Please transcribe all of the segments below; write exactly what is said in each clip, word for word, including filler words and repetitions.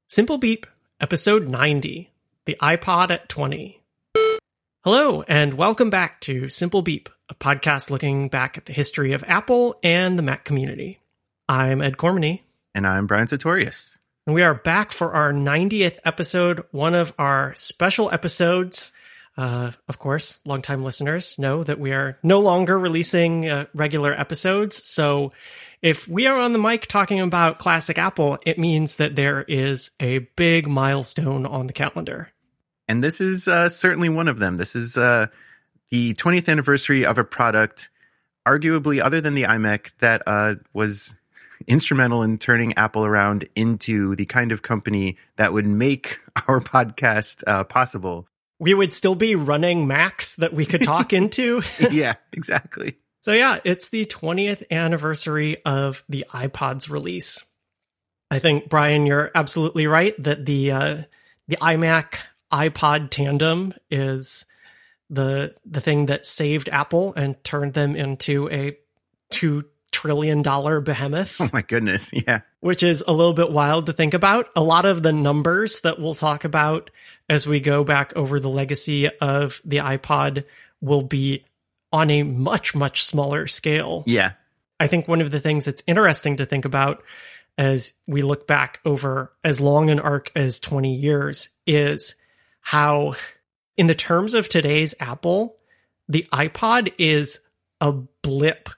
Simple Beep, episode ninety, the iPod at twenty. Hello, and welcome back to Simple Beep, a podcast looking back at the history of Apple and the Mac community. I'm Ed Cormany. And I'm Brian Sartorius. And we are back for our ninetieth episode, one of our special episodes. Uh, of course, longtime listeners know that we are no longer releasing uh, regular episodes, so if we are on the mic talking about classic Apple, it means that there is a big milestone on the calendar. And this is uh, certainly one of them. This is uh, the twentieth anniversary of a product, arguably, other than the iMac, that uh, was instrumental in turning Apple around into the kind of company that would make our podcast uh, possible. We would still be running Macs that we could talk into. Yeah, exactly. So yeah, it's the twentieth anniversary of the iPod's release. I think, Brian, you're absolutely right that the uh, the iMac iPod tandem is the the thing that saved Apple and turned them into a two trillion dollars behemoth. Oh my goodness, yeah. Which is a little bit wild to think about. A lot of the numbers that we'll talk about as we go back over the legacy of the iPod will be on a much, much smaller scale. Yeah. I think one of the things that's interesting to think about as we look back over as long an arc as twenty years is how, in the terms of today's Apple, the iPod is a blip.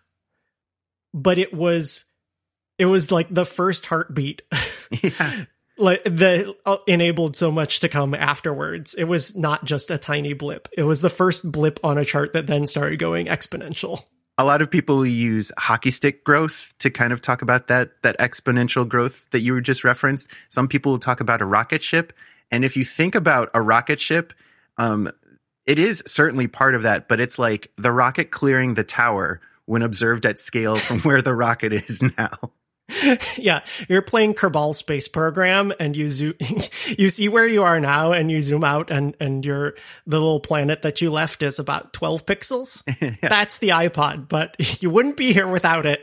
But it was, it was like the first heartbeat. Yeah. Like that enabled so much to come afterwards. It was not just a tiny blip. It was the first blip on a chart that then started going exponential. A lot of people use hockey stick growth to kind of talk about that that exponential growth that you were just referenced. Some people will talk about a rocket ship. And if you think about a rocket ship, um, it is certainly part of that, but it's like the rocket clearing the tower when observed at scale from where the rocket is now. Yeah, you're playing Kerbal Space Program and you zoom, you see where you are now and you zoom out and, and your, the little planet that you left is about twelve pixels. Yeah. That's the iPod, but you wouldn't be here without it.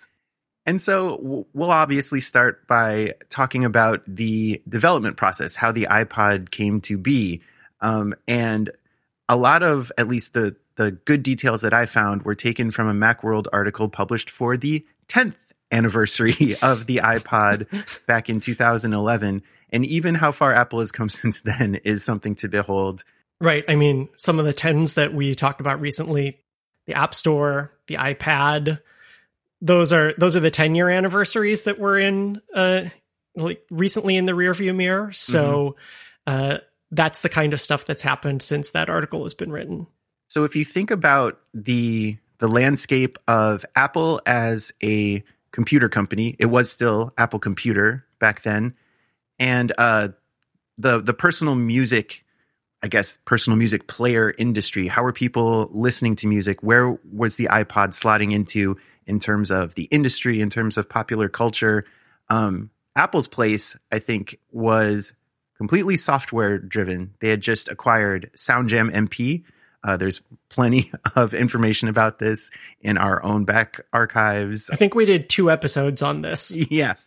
And so we'll obviously start by talking about the development process, how the iPod came to be. Um, and a lot of, at least the, the good details that I found were taken from a Macworld article published for the tenth anniversary of the iPod back in two thousand eleven. And even how far Apple has come since then is something to behold. Right. I mean, some of the tens that we talked about recently, the App Store, the iPad, those are those are the ten year anniversaries that were in uh, like recently in the rearview mirror. So mm-hmm. uh, that's the kind of stuff that's happened since that article has been written. So if you think about the the landscape of Apple as a computer company, it was still Apple Computer back then, and uh, the the personal music, I guess, personal music player industry. How were people listening to music? Where was the iPod slotting into in terms of the industry, in terms of popular culture? Um, Apple's place, I think, was completely software driven. They had just acquired SoundJam M P. Uh, there's plenty of information about this in our own back archives. I think we did two episodes on this. Yeah.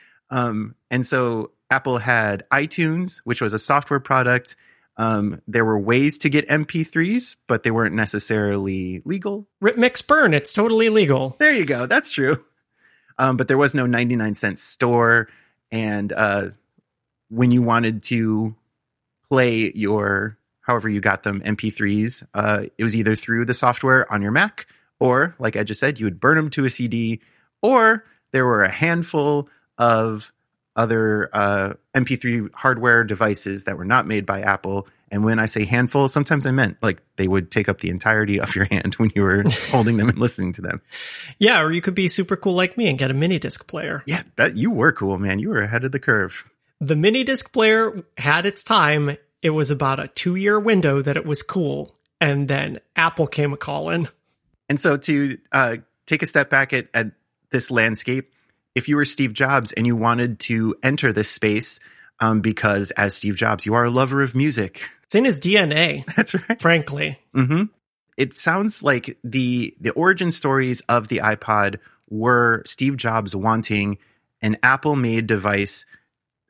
Um, and so Apple had iTunes, which was a software product. Um, there were ways to get M P threes, but they weren't necessarily legal. Rip, mix, burn. It's totally legal. There you go. That's true. Um, but there was no ninety-nine cent store. And uh, when you wanted to play your... however you got them, M P threes, uh, it was either through the software on your Mac, or, like I just said, you would burn them to a C D, or there were a handful of other uh, M P three hardware devices that were not made by Apple. And when I say handful, sometimes I meant like they would take up the entirety of your hand when you were holding them and listening to them. Yeah, or you could be super cool like me and get a mini disc player. Yeah, that you were cool, man. You were ahead of the curve. The mini disc player had its time. It was about a two-year window that it was cool, and then Apple came a-calling. And so to uh, take a step back at, at this landscape, if you were Steve Jobs and you wanted to enter this space, um, because as Steve Jobs, you are a lover of music. It's in his D N A. That's right. Frankly. Mm-hmm. It sounds like the the origin stories of the iPod were Steve Jobs wanting an Apple-made device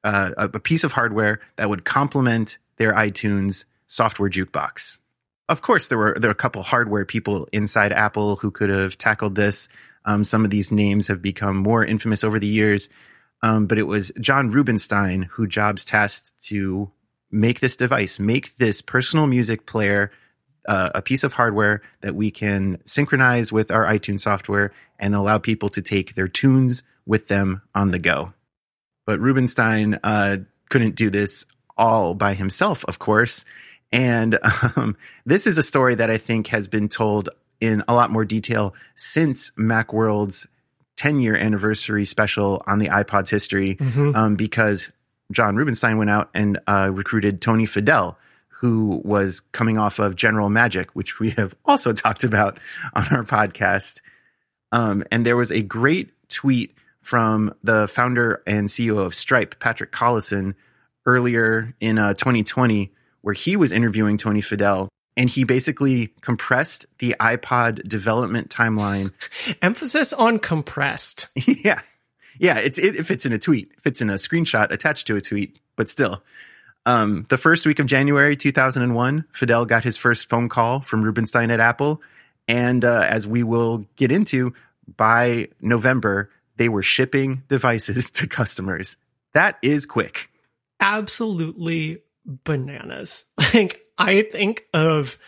uh, a piece of hardware that would complement their iTunes software jukebox. Of course, there were there were a couple hardware people inside Apple who could have tackled this. Um, some of these names have become more infamous over the years, um, but it was John Rubinstein who Jobs tasked to make this device, make this personal music player, uh, a piece of hardware that we can synchronize with our iTunes software and allow people to take their tunes with them on the go. But Rubinstein uh, couldn't do this all by himself, of course. And um, this is a story that I think has been told in a lot more detail since Macworld's ten-year anniversary special on the iPod's history, mm-hmm. um, because John Rubinstein went out and uh, recruited Tony Fadell, who was coming off of General Magic, which we have also talked about on our podcast. Um, and there was a great tweet from the founder and C E O of Stripe, Patrick Collison, earlier in uh, twenty twenty, where he was interviewing Tony Fadell, and he basically compressed the iPod development timeline. Emphasis on compressed. yeah. Yeah, it's it, it fits in a tweet. It fits in a screenshot attached to a tweet, but still. Um, the first week of January two thousand one, Fadell got his first phone call from Rubinstein at Apple. And uh, as we will get into, by November, they were shipping devices to customers. That is quick. Absolutely bananas. Like, I think of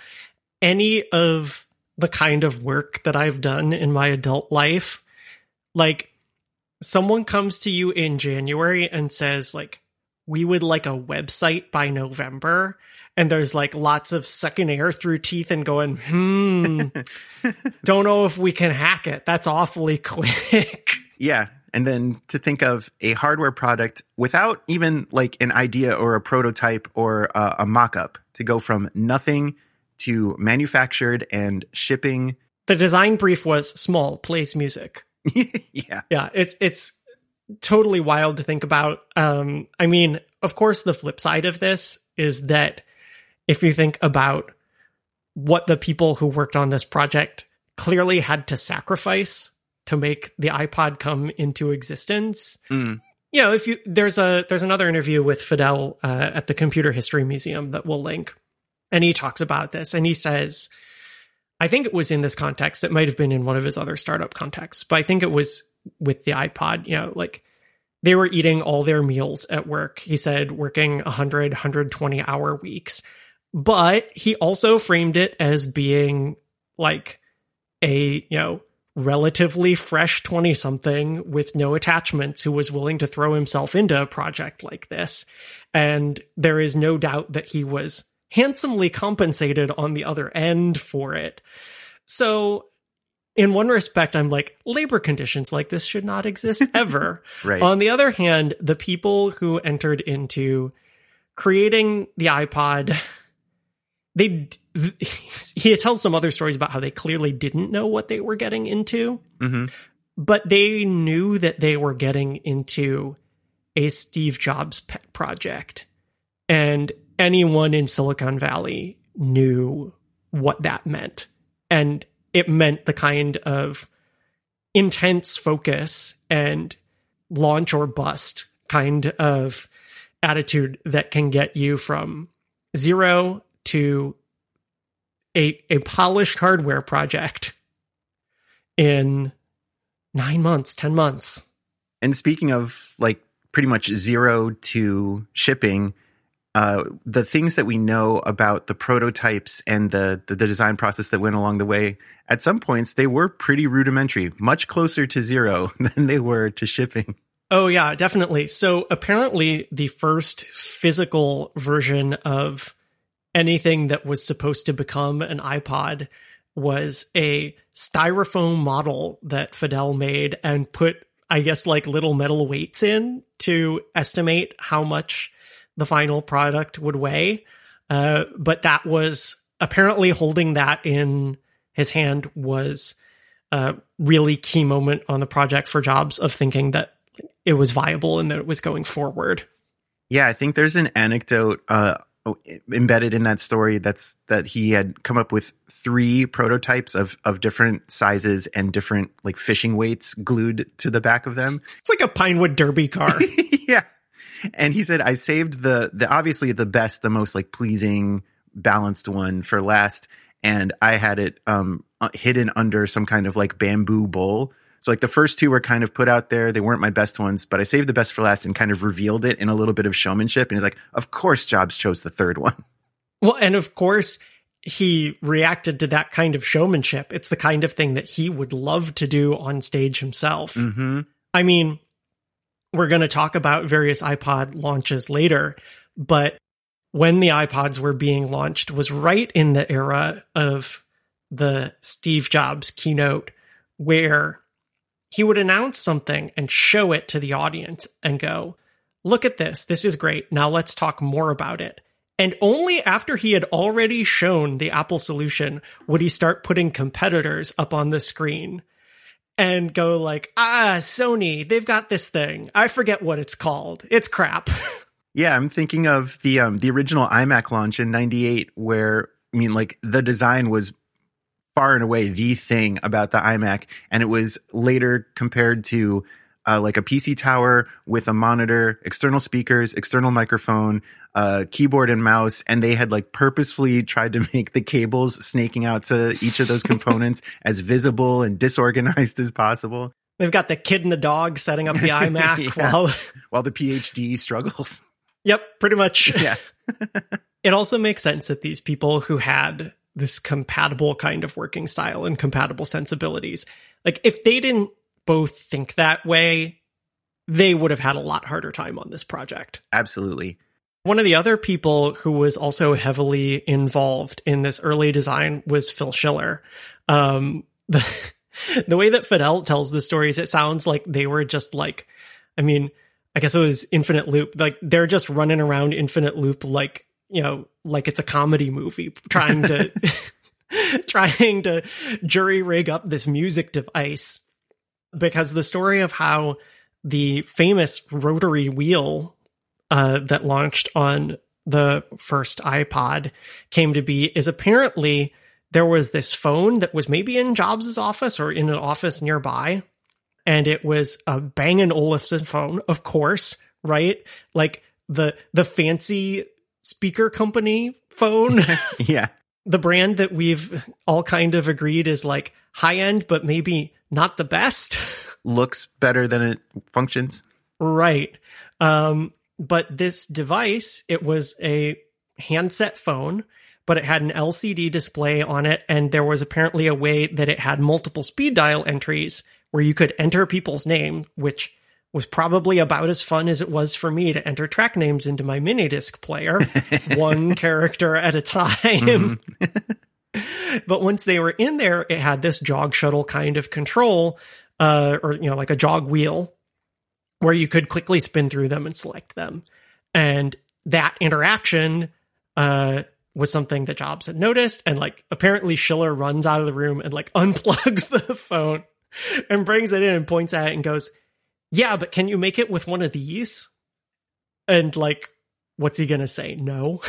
any of the kind of work that I've done in my adult life. Like, someone comes to you in January and says, like, we would like a website by November. And there's like lots of sucking air through teeth and going, hmm, don't know if we can hack it. That's awfully quick. Yeah. And then to think of a hardware product without even like an idea or a prototype or uh, a mock-up, to go from nothing to manufactured and shipping. The design brief was small, plays music. yeah. Yeah. It's, it's totally wild to think about. Um, I mean, of course, the flip side of this is that if you think about what the people who worked on this project clearly had to sacrifice to make the iPod come into existence. Mm. You know, if you there's a there's another interview with Fadell uh, at the Computer History Museum that we'll link, and he talks about this, and he says, I think it was in this context, it might have been in one of his other startup contexts, but I think it was with the iPod. You know, like they were eating all their meals at work. He said working one hundred, one hundred twenty hour weeks, but he also framed it as being like a, you know, relatively fresh twenty-something with no attachments who was willing to throw himself into a project like this. And there is no doubt that he was handsomely compensated on the other end for it. So in one respect, I'm like, labor conditions like this should not exist ever. Right. On the other hand, the people who entered into creating the iPod, they he tells some other stories about how they clearly didn't know what they were getting into, mm-hmm. but they knew that they were getting into a Steve Jobs pet project. And anyone in Silicon Valley knew what that meant. And it meant the kind of intense focus and launch or bust kind of attitude that can get you from zero to a a polished hardware project in nine months, ten months. And speaking of like pretty much zero to shipping, uh, the things that we know about the prototypes and the, the the design process that went along the way, at some points they were pretty rudimentary, much closer to zero than they were to shipping. Oh yeah, definitely. So apparently the first physical version of anything that was supposed to become an iPod was a styrofoam model that Fadell made and put, I guess, like little metal weights in to estimate how much the final product would weigh. Uh, but that was apparently holding that in his hand was a really key moment on the project for Jobs of thinking that it was viable and that it was going forward. Yeah, I think there's an anecdote uh, embedded in that story that's that he had come up with three prototypes of of different sizes and different like fishing weights glued to the back of them. It's like a Pinewood Derby car. Yeah. And he said, I saved the, the obviously the best, the most like pleasing, balanced one for last. And I had it um, hidden under some kind of like bamboo bowl. So like the first two were kind of put out there. They weren't my best ones, but I saved the best for last and kind of revealed it in a little bit of showmanship. And he's like, of course Jobs chose the third one. Well, and of course he reacted to that kind of showmanship. It's the kind of thing that he would love to do on stage himself. Mm-hmm. I mean, we're going to talk about various iPod launches later, but when the iPods were being launched was right in the era of the Steve Jobs keynote, where he would announce something and show it to the audience and go, look at this. This is great. Now let's talk more about it. And only after he had already shown the Apple solution would he start putting competitors up on the screen and go like, ah, Sony, they've got this thing. I forget what it's called. It's crap. Yeah, I'm thinking of the um, the original iMac launch in ninety-eight, where, I mean, like, the design was far and away the thing about the iMac, and it was later compared to uh, like a P C tower with a monitor, external speakers, external microphone, uh, keyboard and mouse, and they had like purposefully tried to make the cables snaking out to each of those components as visible and disorganized as possible. They've got the kid and the dog setting up the iMac yeah. while while the PhD struggles. Yep, pretty much. Yeah. It also makes sense that these people who had this compatible kind of working style and compatible sensibilities, like if they didn't both think that way, they would have had a lot harder time on this project. Absolutely. One of the other people who was also heavily involved in this early design was Phil Schiller. Um, the, the way that Fidel tells the stories, it sounds like they were just like, I mean, I guess it was Infinite Loop. Like they're just running around Infinite Loop like, you know, like it's a comedy movie trying to trying to jury rig up this music device, because the story of how the famous rotary wheel uh, that launched on the first iPod came to be is apparently there was this phone that was maybe in Jobs' office or in an office nearby. And it was a Bang and Olufsen phone, of course, right? Like the the fancy speaker company phone. Yeah. The brand that we've all kind of agreed is like high end, but maybe not the best. Looks better than it functions. Right. Um, but this device, it was a handset phone, but it had an L C D display on it. And there was apparently a way that it had multiple speed dial entries where you could enter people's name, which was probably about as fun as it was for me to enter track names into my mini disc player, one character at a time. Mm-hmm. But once they were in there, it had this jog shuttle kind of control, uh, or, you know, like a jog wheel where you could quickly spin through them and select them. And that interaction, uh, was something that Jobs had noticed. And like, apparently Schiller runs out of the room and like unplugs the phone and brings it in and points at it and goes, yeah, but can you make it with one of these? And like, what's he going to say? No.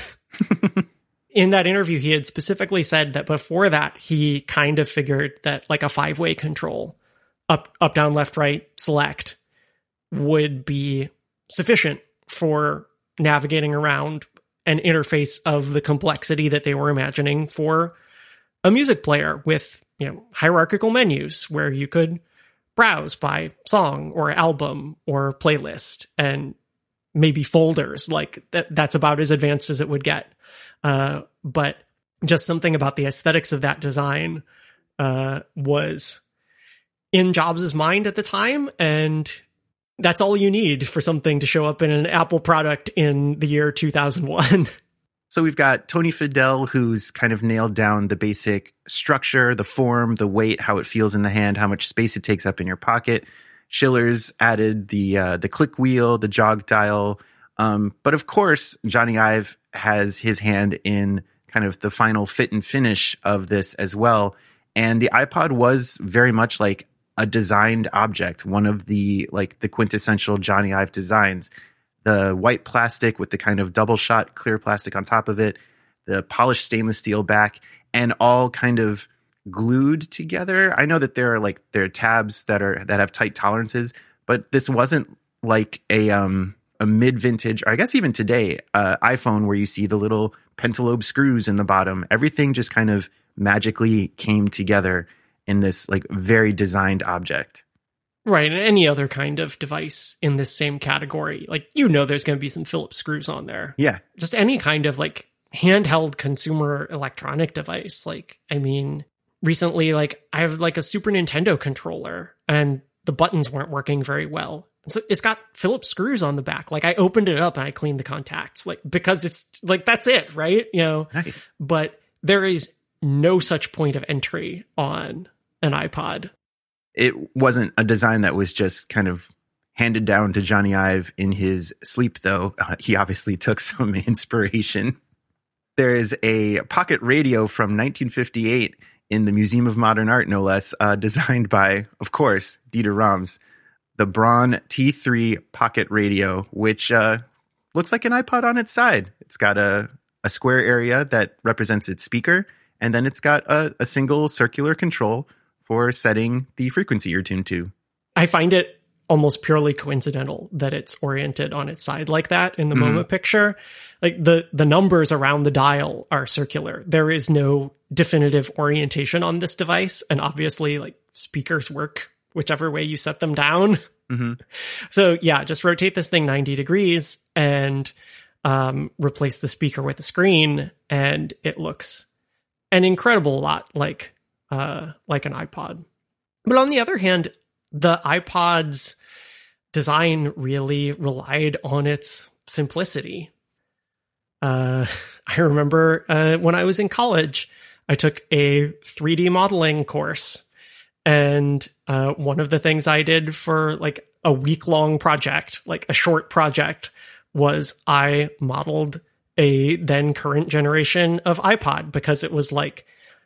In that interview, he had specifically said that before that, he kind of figured that like a five-way control, up, up, down, left, right, select, would be sufficient for navigating around an interface of the complexity that they were imagining for a music player with, you know, hierarchical menus where you could browse by song or album or playlist and maybe folders. Like that, that's about as advanced as it would get. Uh, but just something about the aesthetics of that design uh, was in Jobs' mind at the time. And that's all you need for something to show up in an Apple product in the year two thousand one. So we've got Tony Fadell, who's kind of nailed down the basic structure, the form, the weight, how it feels in the hand, how much space it takes up in your pocket. Schiller's added the uh, the click wheel, the jog dial. Um, but of course, Johnny Ive has his hand in kind of the final fit and finish of this as well. And the iPod was very much like a designed object, one of the like the quintessential Johnny Ive designs. The white plastic with the kind of double shot clear plastic on top of it, the polished stainless steel back, and all kind of glued together. I know that there are like there are tabs that are that have tight tolerances, but this wasn't like a um a mid-vintage, or I guess even today, uh, iPhone where you see the little pentalobe screws in the bottom. Everything just kind of magically came together in this like very designed object. Right, and any other kind of device in this same category, like, you know, there's going to be some Phillips screws on there. Yeah. Just any kind of like handheld consumer electronic device. Like, I mean, recently, like, I have like a Super Nintendo controller and the buttons weren't working very well. So it's got Phillips screws on the back. Like, I opened it up and I cleaned the contacts, like, because it's like, that's it, right? You know, nice. But there is no such point of entry on an iPod. It wasn't a design that was just kind of handed down to Johnny Ive in his sleep, though. Uh, he obviously took some inspiration. There is a pocket radio from nineteen fifty-eight in the Museum of Modern Art, no less, uh, designed by, of course, Dieter Rams. The Braun T three pocket radio, which uh, looks like an iPod on its side. It's got a, a square area that represents its speaker, and then it's got a, a single circular control for setting the frequency you're tuned to. I find it almost purely coincidental that it's oriented on its side like that in the Mm-hmm. MoMA picture. Like, the, the numbers around the dial are circular. There is no definitive orientation on this device, and obviously, like, speakers work whichever way you set them down. Mm-hmm. So yeah, just rotate this thing ninety degrees and um, replace the speaker with the screen, and it looks an incredible lot like uh, like an iPod. But on the other hand, the iPod's design really relied on its simplicity. Uh, I remember uh, when I was in college, I took a three D modeling course. And uh, one of the things I did for like a week long project, like a short project, was I modeled a then current generation of iPod, because it was like,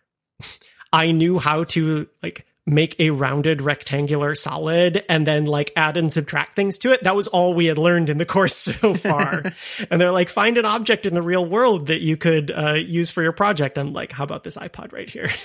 I knew how to like make a rounded rectangular solid and then like add and subtract things to it. That was all we had learned in the course so far. And they're like, find an object in the real world that you could uh, use for your project. I'm like, how about this iPod right here?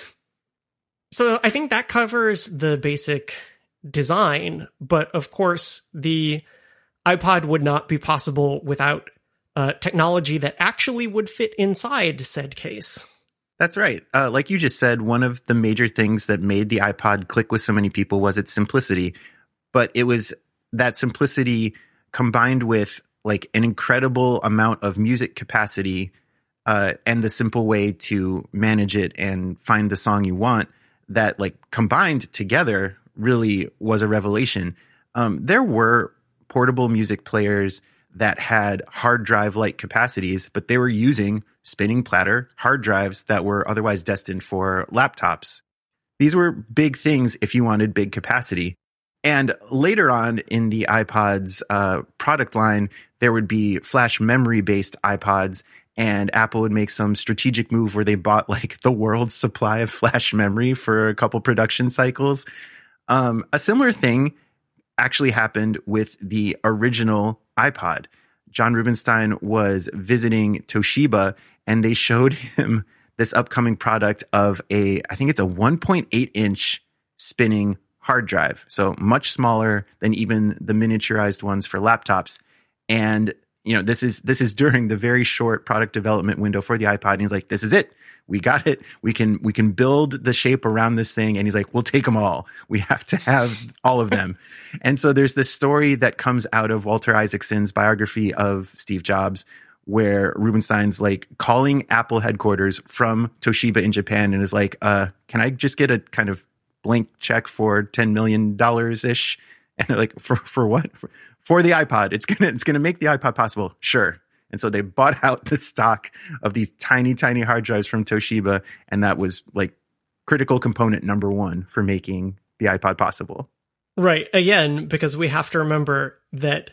So I think that covers the basic design, but of course the iPod would not be possible without uh, technology that actually would fit inside said case. That's right. Uh, like you just said, one of the major things that made the iPod click with so many people was its simplicity. But it was that simplicity combined with like an incredible amount of music capacity uh, and the simple way to manage it and find the song you want, that like combined together really was a revelation. Um, there were portable music players that had hard drive like capacities, but they were using spinning platter hard drives that were otherwise destined for laptops. These were big things if you wanted big capacity. And later on in the iPod's uh, product line, there would be flash memory based iPods, and Apple would make some strategic move where they bought like the world's supply of flash memory for a couple production cycles. Um, a similar thing actually happened with the original iPod. John Rubinstein was visiting Toshiba, and they showed him this upcoming product of a, I think it's a one point eight inch spinning hard drive. So much smaller than even the miniaturized ones for laptops. And, you know, this is, this is during the very short product development window for the iPod. And he's like, this is it. We got it. We can, we can build the shape around this thing. And he's like, we'll take them all. We have to have all of them. And so there's this story that comes out of Walter Isaacson's biography of Steve Jobs, where Rubinstein's like calling Apple headquarters from Toshiba in Japan and is like, uh, can I just get a kind of blank check for ten million dollars ish? And they're like, for, for what? For, for the iPod. It's going to, it's going to make the iPod possible. Sure. And so they bought out the stock of these tiny, tiny hard drives from Toshiba. And that was like critical component number one for making the iPod possible. Right. Again, because we have to remember that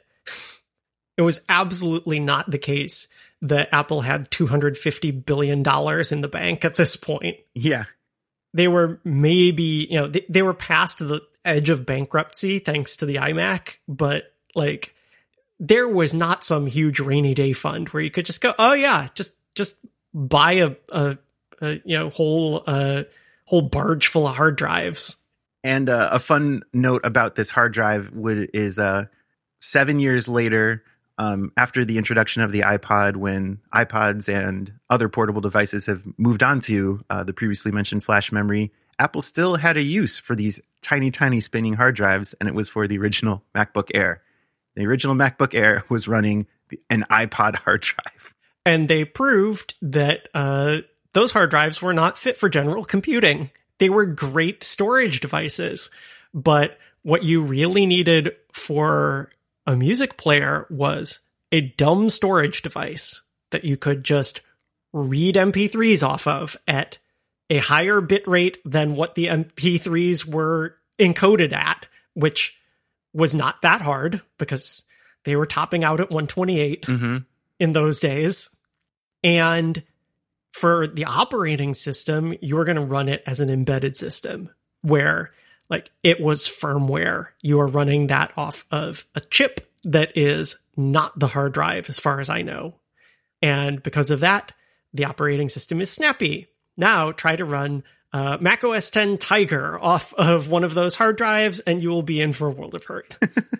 it was absolutely not the case that Apple had two hundred fifty billion dollars in the bank at this point. Yeah. They were maybe, you know, they, they were past the edge of bankruptcy thanks to the iMac, but like there was not some huge rainy day fund where you could just go, oh yeah, just just buy a, a, a you know whole uh, whole barge full of hard drives. And uh, a fun note about this hard drive would is uh, seven years later, um, after the introduction of the iPod, when iPods and other portable devices have moved on to uh, the previously mentioned flash memory, Apple still had a use for these tiny, tiny spinning hard drives, and it was for the original MacBook Air. The original MacBook Air was running an iPod hard drive. And they proved that uh, those hard drives were not fit for general computing. They were great storage devices, but what you really needed for a music player was a dumb storage device that you could just read M P threes off of at a higher bit rate than what the M P threes were encoded at, which was not that hard because they were topping out at one twenty-eight mm-hmm. in those days. And for the operating system, you were going to run it as an embedded system where like it was firmware. You are running that off of a chip that is not the hard drive, as far as I know. And because of that, the operating system is snappy. Now try to run uh, Mac O S X Tiger off of one of those hard drives, and you will be in for a world of hurt.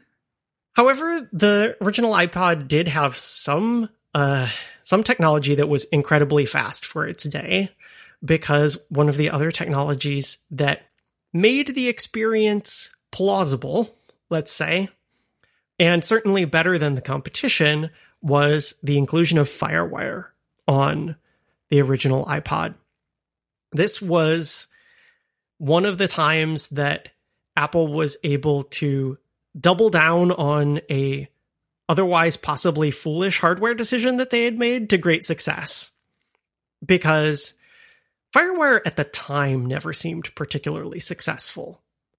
However, the original iPod did have some uh, some technology that was incredibly fast for its day, because one of the other technologies that made the experience plausible, let's say, and certainly better than the competition, was the inclusion of FireWire on the original iPod. This was one of the times that Apple was able to double down on a otherwise possibly foolish hardware decision that they had made to great success. Because FireWire at the time never seemed particularly successful.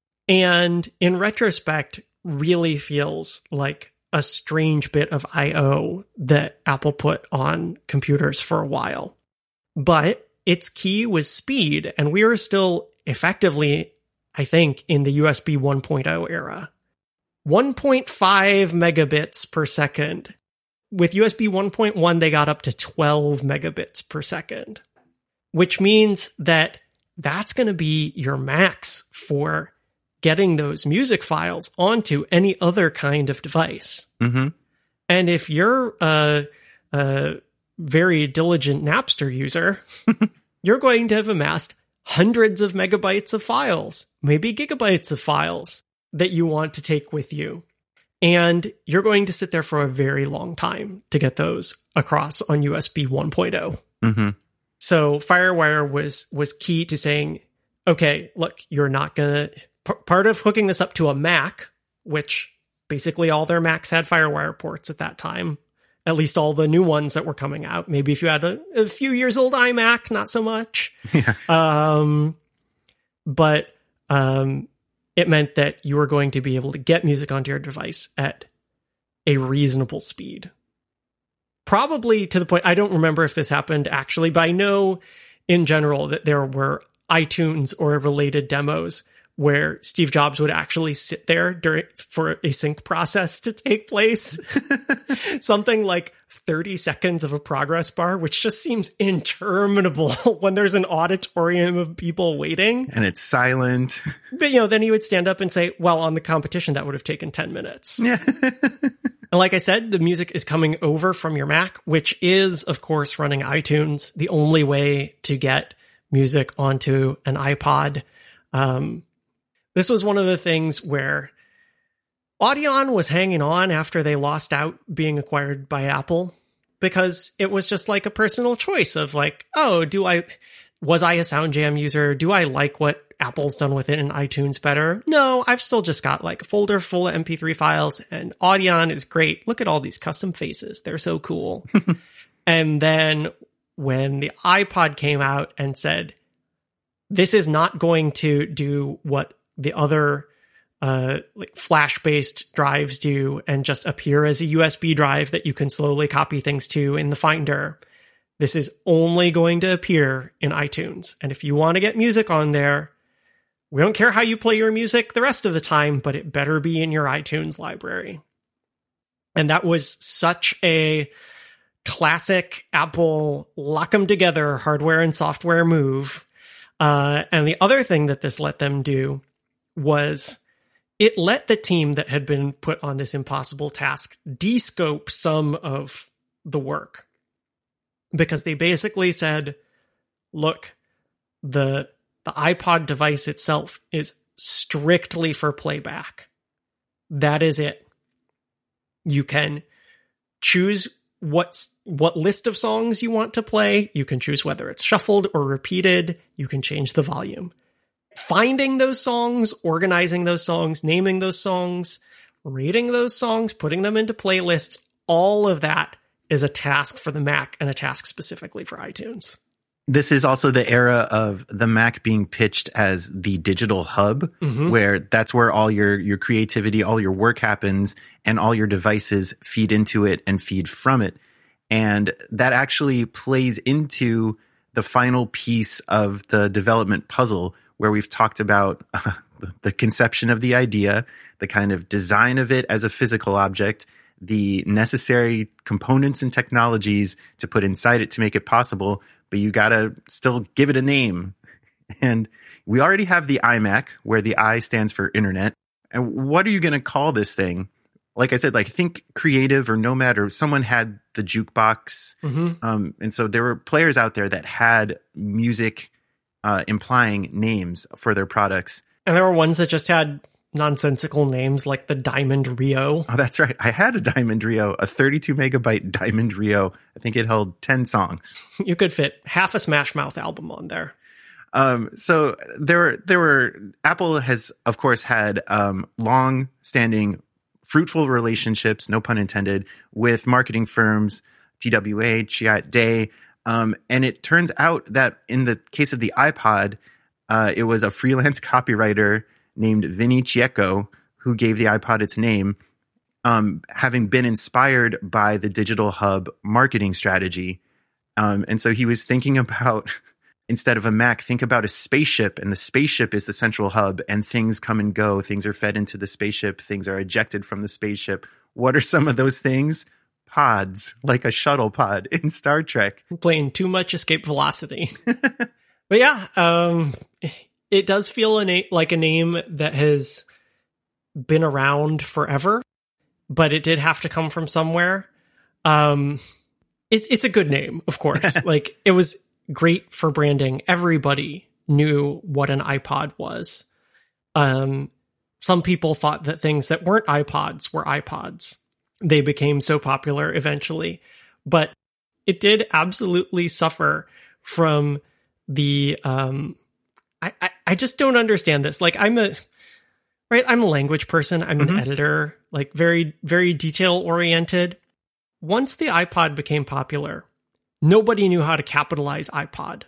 And in retrospect, really feels like a strange bit of I O that Apple put on computers for a while. But its key was speed, and we were still effectively, I think, in the U S B one point oh era. one point five megabits per second. With U S B one point one, they got up to twelve megabits per second, which means that that's going to be your max for getting those music files onto any other kind of device. Mm-hmm. And if you're a, a very diligent Napster user, you're going to have amassed hundreds of megabytes of files, maybe gigabytes of files that you want to take with you. And you're going to sit there for a very long time to get those across on U S B one point oh. Mm-hmm. So FireWire was was key to saying, okay, look, you're not going to... P- part of hooking this up to a Mac, which basically all their Macs had FireWire ports at that time, at least all the new ones that were coming out. Maybe if you had a, a few years old iMac, not so much. Yeah. Um, but um, it meant that you were going to be able to get music onto your device at a reasonable speed. Probably to the point, I don't remember if this happened actually, but I know in general that there were iTunes or related demos where Steve Jobs would actually sit there during for a sync process to take place. Something like thirty seconds of a progress bar, which just seems interminable when there's an auditorium of people waiting. And it's silent. But, you know, then he would stand up and say, well, on the competition, that would have taken ten minutes. Yeah. And like I said, the music is coming over from your Mac, which is, of course, running iTunes, the only way to get music onto an iPod. Um, This was one of the things where Audion was hanging on after they lost out being acquired by Apple, because it was just like a personal choice of like, oh, do I, was I a SoundJam user? Do I like what Apple's done with it in iTunes better? No, I've still just got like a folder full of M P three files, and Audion is great. Look at all these custom faces. They're so cool. And then when the iPod came out and said, this is not going to do what the other uh, like flash-based drives do and just appear as a U S B drive that you can slowly copy things to in the Finder. This is only going to appear in iTunes. And if you want to get music on there, we don't care how you play your music the rest of the time, but it better be in your iTunes library. And that was such a classic Apple lock them together hardware and software move. Uh, and the other thing that this let them do was it let the team that had been put on this impossible task de-scope some of the work, because they basically said, look, the the iPod device itself is strictly for playback. That is it. You can choose what's what list of songs you want to play. You can choose whether it's shuffled or repeated. You can change the volume. Finding those songs, organizing those songs, naming those songs, rating those songs, putting them into playlists, all of that is a task for the Mac and a task specifically for iTunes. This is also the era of the Mac being pitched as the digital hub, mm-hmm. where that's where all your, your creativity, all your work happens, and all your devices feed into it and feed from it. And that actually plays into the final piece of the development puzzle, where we've talked about uh, the conception of the idea, the kind of design of it as a physical object, the necessary components and technologies to put inside it to make it possible, but you gotta still give it a name. And we already have the iMac, where the I stands for internet. And what are you gonna call this thing? Like I said, like think Creative or Nomad, or someone had the jukebox. Mm-hmm. Um, and so there were players out there that had music uh, implying names for their products. And there were ones that just had nonsensical names like the Diamond Rio. Oh, that's right. I had a Diamond Rio, a thirty-two megabyte Diamond Rio. I think it held ten songs. You could fit half a Smash Mouth album on there. Um, so there were, there were, Apple has, of course, had um, long standing, fruitful relationships, no pun intended, with marketing firms, T W A, Chiat Day. Um, and it turns out that in the case of the iPod, uh, it was a freelance copywriter named Vinny Chieco who gave the iPod its name, um, having been inspired by the Digital Hub marketing strategy. Um, and so he was thinking about, instead of a Mac, think about a spaceship, and the spaceship is the central hub, and things come and go. Things are fed into the spaceship. Things are ejected from the spaceship. What are some of those things? Pods, like a shuttle pod in Star Trek. Playing too much escape velocity. But yeah, um, it does feel a na- like a name that has been around forever, but it did have to come from somewhere. Um, it's it's a good name, of course. Like, it was great for branding. Everybody knew what an iPod was. Um, some people thought that things that weren't iPods were iPods. They became so popular eventually, but it did absolutely suffer from the, um, I, I, I just don't understand this. Like, I'm a, right. I'm a language person. I'm mm-hmm. an editor, like very, very detail oriented. Once the iPod became popular, nobody knew how to capitalize iPod.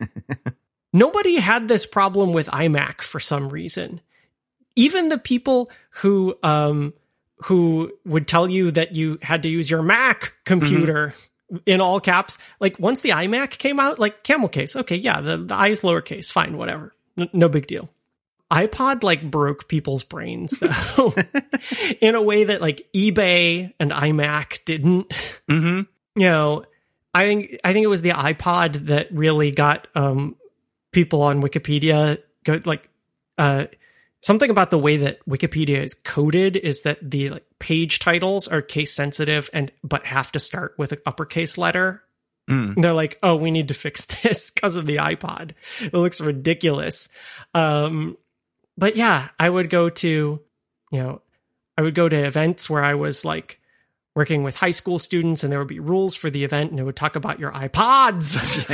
Nobody had this problem with iMac for some reason. Even the people who, um, who would tell you that you had to use your Mac computer mm-hmm. in all caps. Like, once the iMac came out, like, camel case. Okay, yeah, the, the I is lowercase. Fine, whatever. N- no big deal. iPod, like, broke people's brains, though, in a way that, like, eBay and iMac didn't. Mm-hmm. You know, I think I think it was the iPod that really got um, people on Wikipedia, go, like, uh, something about the way that Wikipedia is coded is that the like page titles are case sensitive and but have to start with an uppercase letter. Mm. And they're like, oh, we need to fix this because of the iPod. It looks ridiculous. Um, but yeah, I would go to, you know, I would go to events where I was like working with high school students, and there would be rules for the event, and it would talk about your iPods.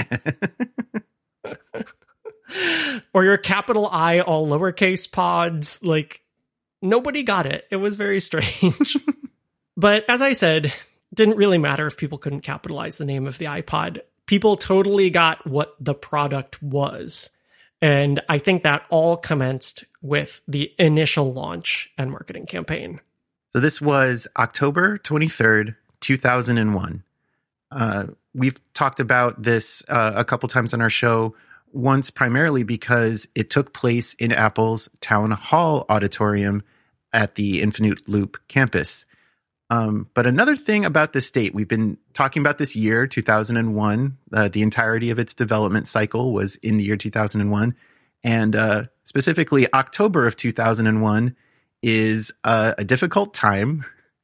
Or your capital I, all lowercase pods. Like, nobody got it. It was very strange. But as I said, it didn't really matter if people couldn't capitalize the name of the iPod. People totally got what the product was. And I think that all commenced with the initial launch and marketing campaign. So this was October twenty-third, two thousand one. Uh, we've talked about this uh, a couple times on our show. Once primarily because it took place in Apple's Town Hall auditorium at the Infinite Loop campus. Um, but another thing about this date, we've been talking about this year, two thousand one. Uh, the entirety of its development cycle was in the year two thousand one. And uh, specifically, October of two thousand one is a, a difficult time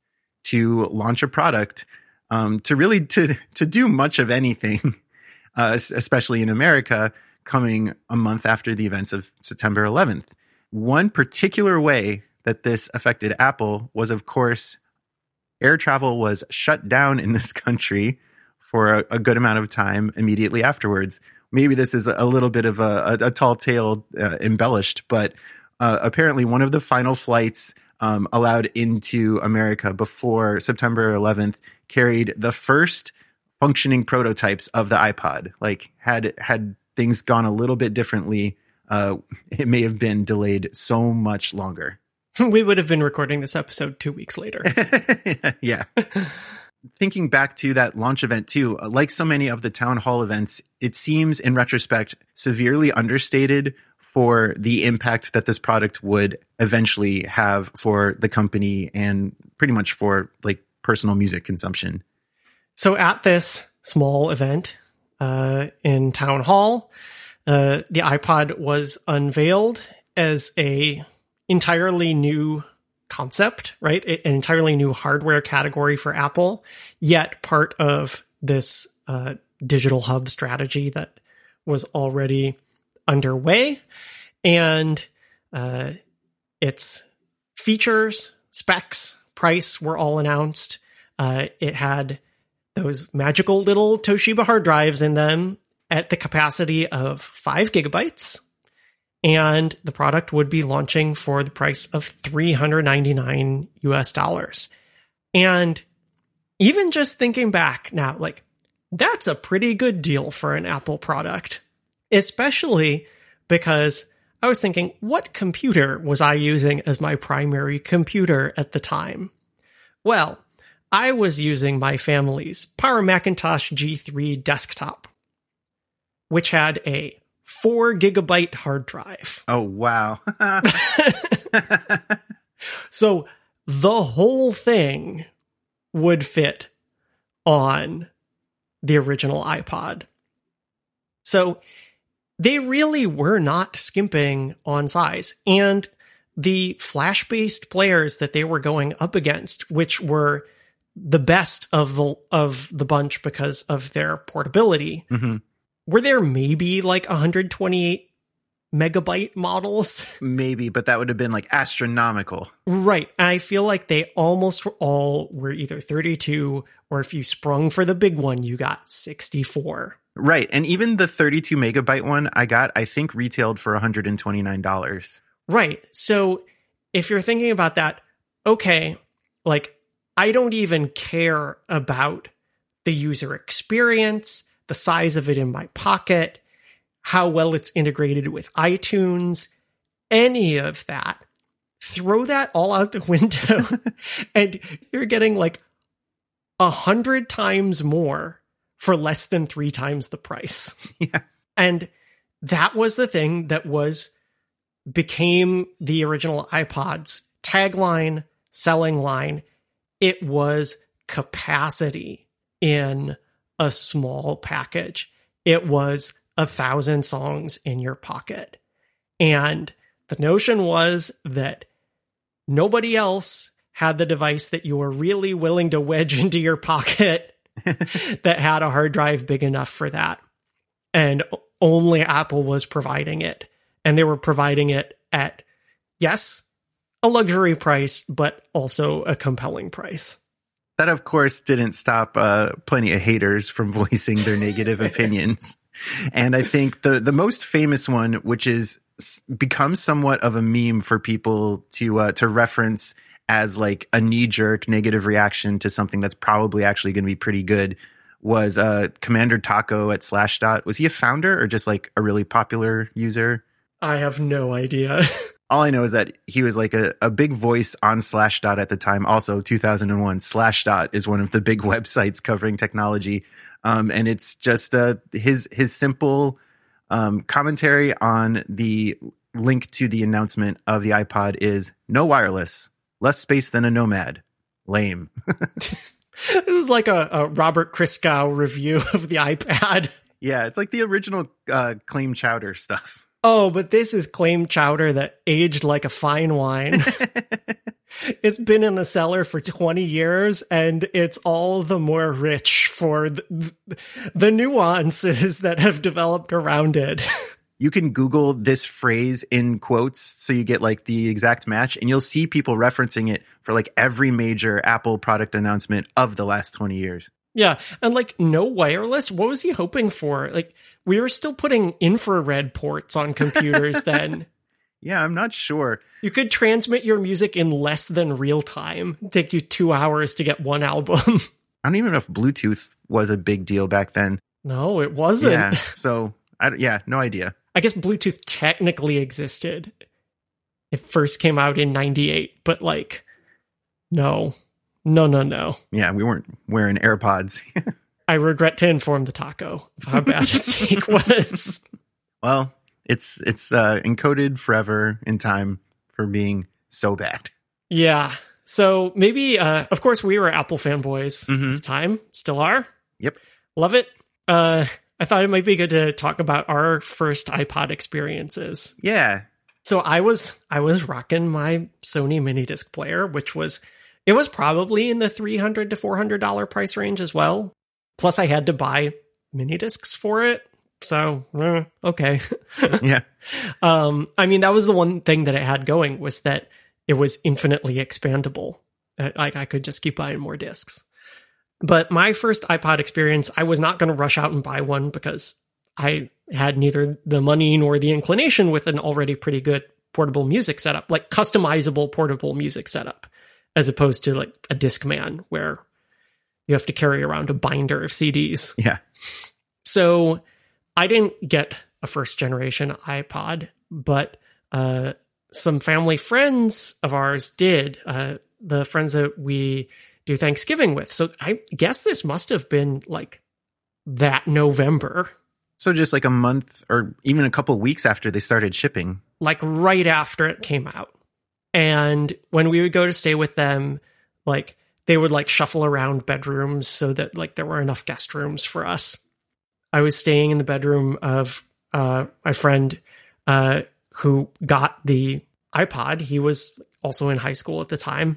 to launch a product, um, to really to to do much of anything, uh, especially in America, coming a month after the events of September eleventh. One particular way that this affected Apple was, of course, air travel was shut down in this country for a, a good amount of time immediately afterwards. Maybe this is a little bit of a, a, a tall tale uh, embellished, but uh, apparently one of the final flights um, allowed into America before September eleventh carried the first functioning prototypes of the iPod. Like, had had things gone a little bit differently, uh, it may have been delayed so much longer. We would have been recording this episode two weeks later. Yeah. Thinking back to that launch event too, like so many of the town hall events, it seems in retrospect severely understated for the impact that this product would eventually have for the company and pretty much for like personal music consumption. So at this small event uh, in town hall, uh, the iPod was unveiled as a entirely new concept, right? An entirely new hardware category for Apple, yet part of this uh, digital hub strategy that was already underway. And uh, its features, specs, price were all announced. Uh, it had those magical little Toshiba hard drives in them at the capacity of five gigabytes. And the product would be launching for the price of three hundred ninety-nine U S dollars. And even just thinking back now, like, that's a pretty good deal for an Apple product, especially because I was thinking, what computer was I using as my primary computer at the time? Well, I was using my family's Power Macintosh G three desktop, which had a four gigabyte hard drive. Oh, wow. So the whole thing would fit on the original iPod. So they really were not skimping on size. And the flash-based players that they were going up against, which were the best of the of the bunch because of their portability, mm-hmm. were there maybe like one hundred twenty-eight megabyte models? Maybe, but that would have been like astronomical. Right. I feel like they almost all were either thirty-two, or if you sprung for the big one, you got sixty-four. Right. And even the thirty-two megabyte one I got, I think retailed for one hundred twenty-nine dollars. Right. So if you're thinking about that, okay, like, I don't even care about the user experience, the size of it in my pocket, how well it's integrated with iTunes, any of that. Throw that all out the window and you're getting like a hundred times more for less than three times the price. Yeah. And that was the thing that was became the original iPod's tagline, selling line. It was capacity in a small package. It was a thousand songs in your pocket. And the notion was that nobody else had the device that you were really willing to wedge into your pocket that had a hard drive big enough for that. And only Apple was providing it. And they were providing it at, yes, a luxury price, but also a compelling price. That, of course, didn't stop uh, plenty of haters from voicing their negative opinions. And I think the, the most famous one, which is become somewhat of a meme for people to uh, to reference as like a knee-jerk negative reaction to something that's probably actually going to be pretty good, was uh, Commander Taco at Slashdot. Was he a founder or just like a really popular user? I have no idea. All I know is that he was like a, a big voice on Slashdot at the time. Also, two thousand one, Slashdot is one of the big websites covering technology. Um, and it's just uh, his his simple um, commentary on the link to the announcement of the iPod is no wireless, less space than a Nomad. Lame. This is like a, a Robert Christgau review of the iPad. Yeah, it's like the original uh, Claim Chowder stuff. Oh, but this is clam chowder that aged like a fine wine. It's been in the cellar for twenty years, and it's all the more rich for the, the nuances that have developed around it. You can Google this phrase in quotes so you get like the exact match, and you'll see people referencing it for like every major Apple product announcement of the last twenty years. Yeah, and like no wireless. What was he hoping for? Like we were still putting infrared ports on computers then. Yeah, I'm not sure. You could transmit your music in less than real time. It'd take you two hours to get one album. I don't even know if Bluetooth was a big deal back then. No, it wasn't. Yeah, so I, yeah, no idea. I guess Bluetooth technically existed. It first came out in ninety-eight, but like, no, no, no, no. Yeah, we weren't wearing AirPods. I regret to inform the taco of how bad his take was. Well, it's it's uh, encoded forever in time for being so bad. Yeah. So maybe, uh, of course, we were Apple fanboys Mm-hmm. at the time. Still are. Yep. Love it. Uh, I thought it might be good to talk about our first iPod experiences. Yeah. So I was I was rocking my Sony mini disc player, which was it was probably in the three hundred to four hundred dollars price range as well. Plus, I had to buy mini discs for it. So, eh, okay. Yeah. Um, I mean, that was the one thing that it had going was that it was infinitely expandable. Uh, Like I could just keep buying more discs. But my first iPod experience, I was not going to rush out and buy one because I had neither the money nor the inclination with an already pretty good portable music setup, like customizable portable music setup, as opposed to like a Discman where you have to carry around a binder of C Ds. Yeah. So I didn't get a first generation iPod, but uh, some family friends of ours did, uh, the friends that we do Thanksgiving with. So I guess this must have been like that November, So just like a month or even a couple weeks after they started shipping. like right after it came out. And when we would go to stay with them, like they would like shuffle around bedrooms so that like there were enough guest rooms for us. I was staying in the bedroom of uh, my friend uh, who got the iPod. He was also in high school at the time.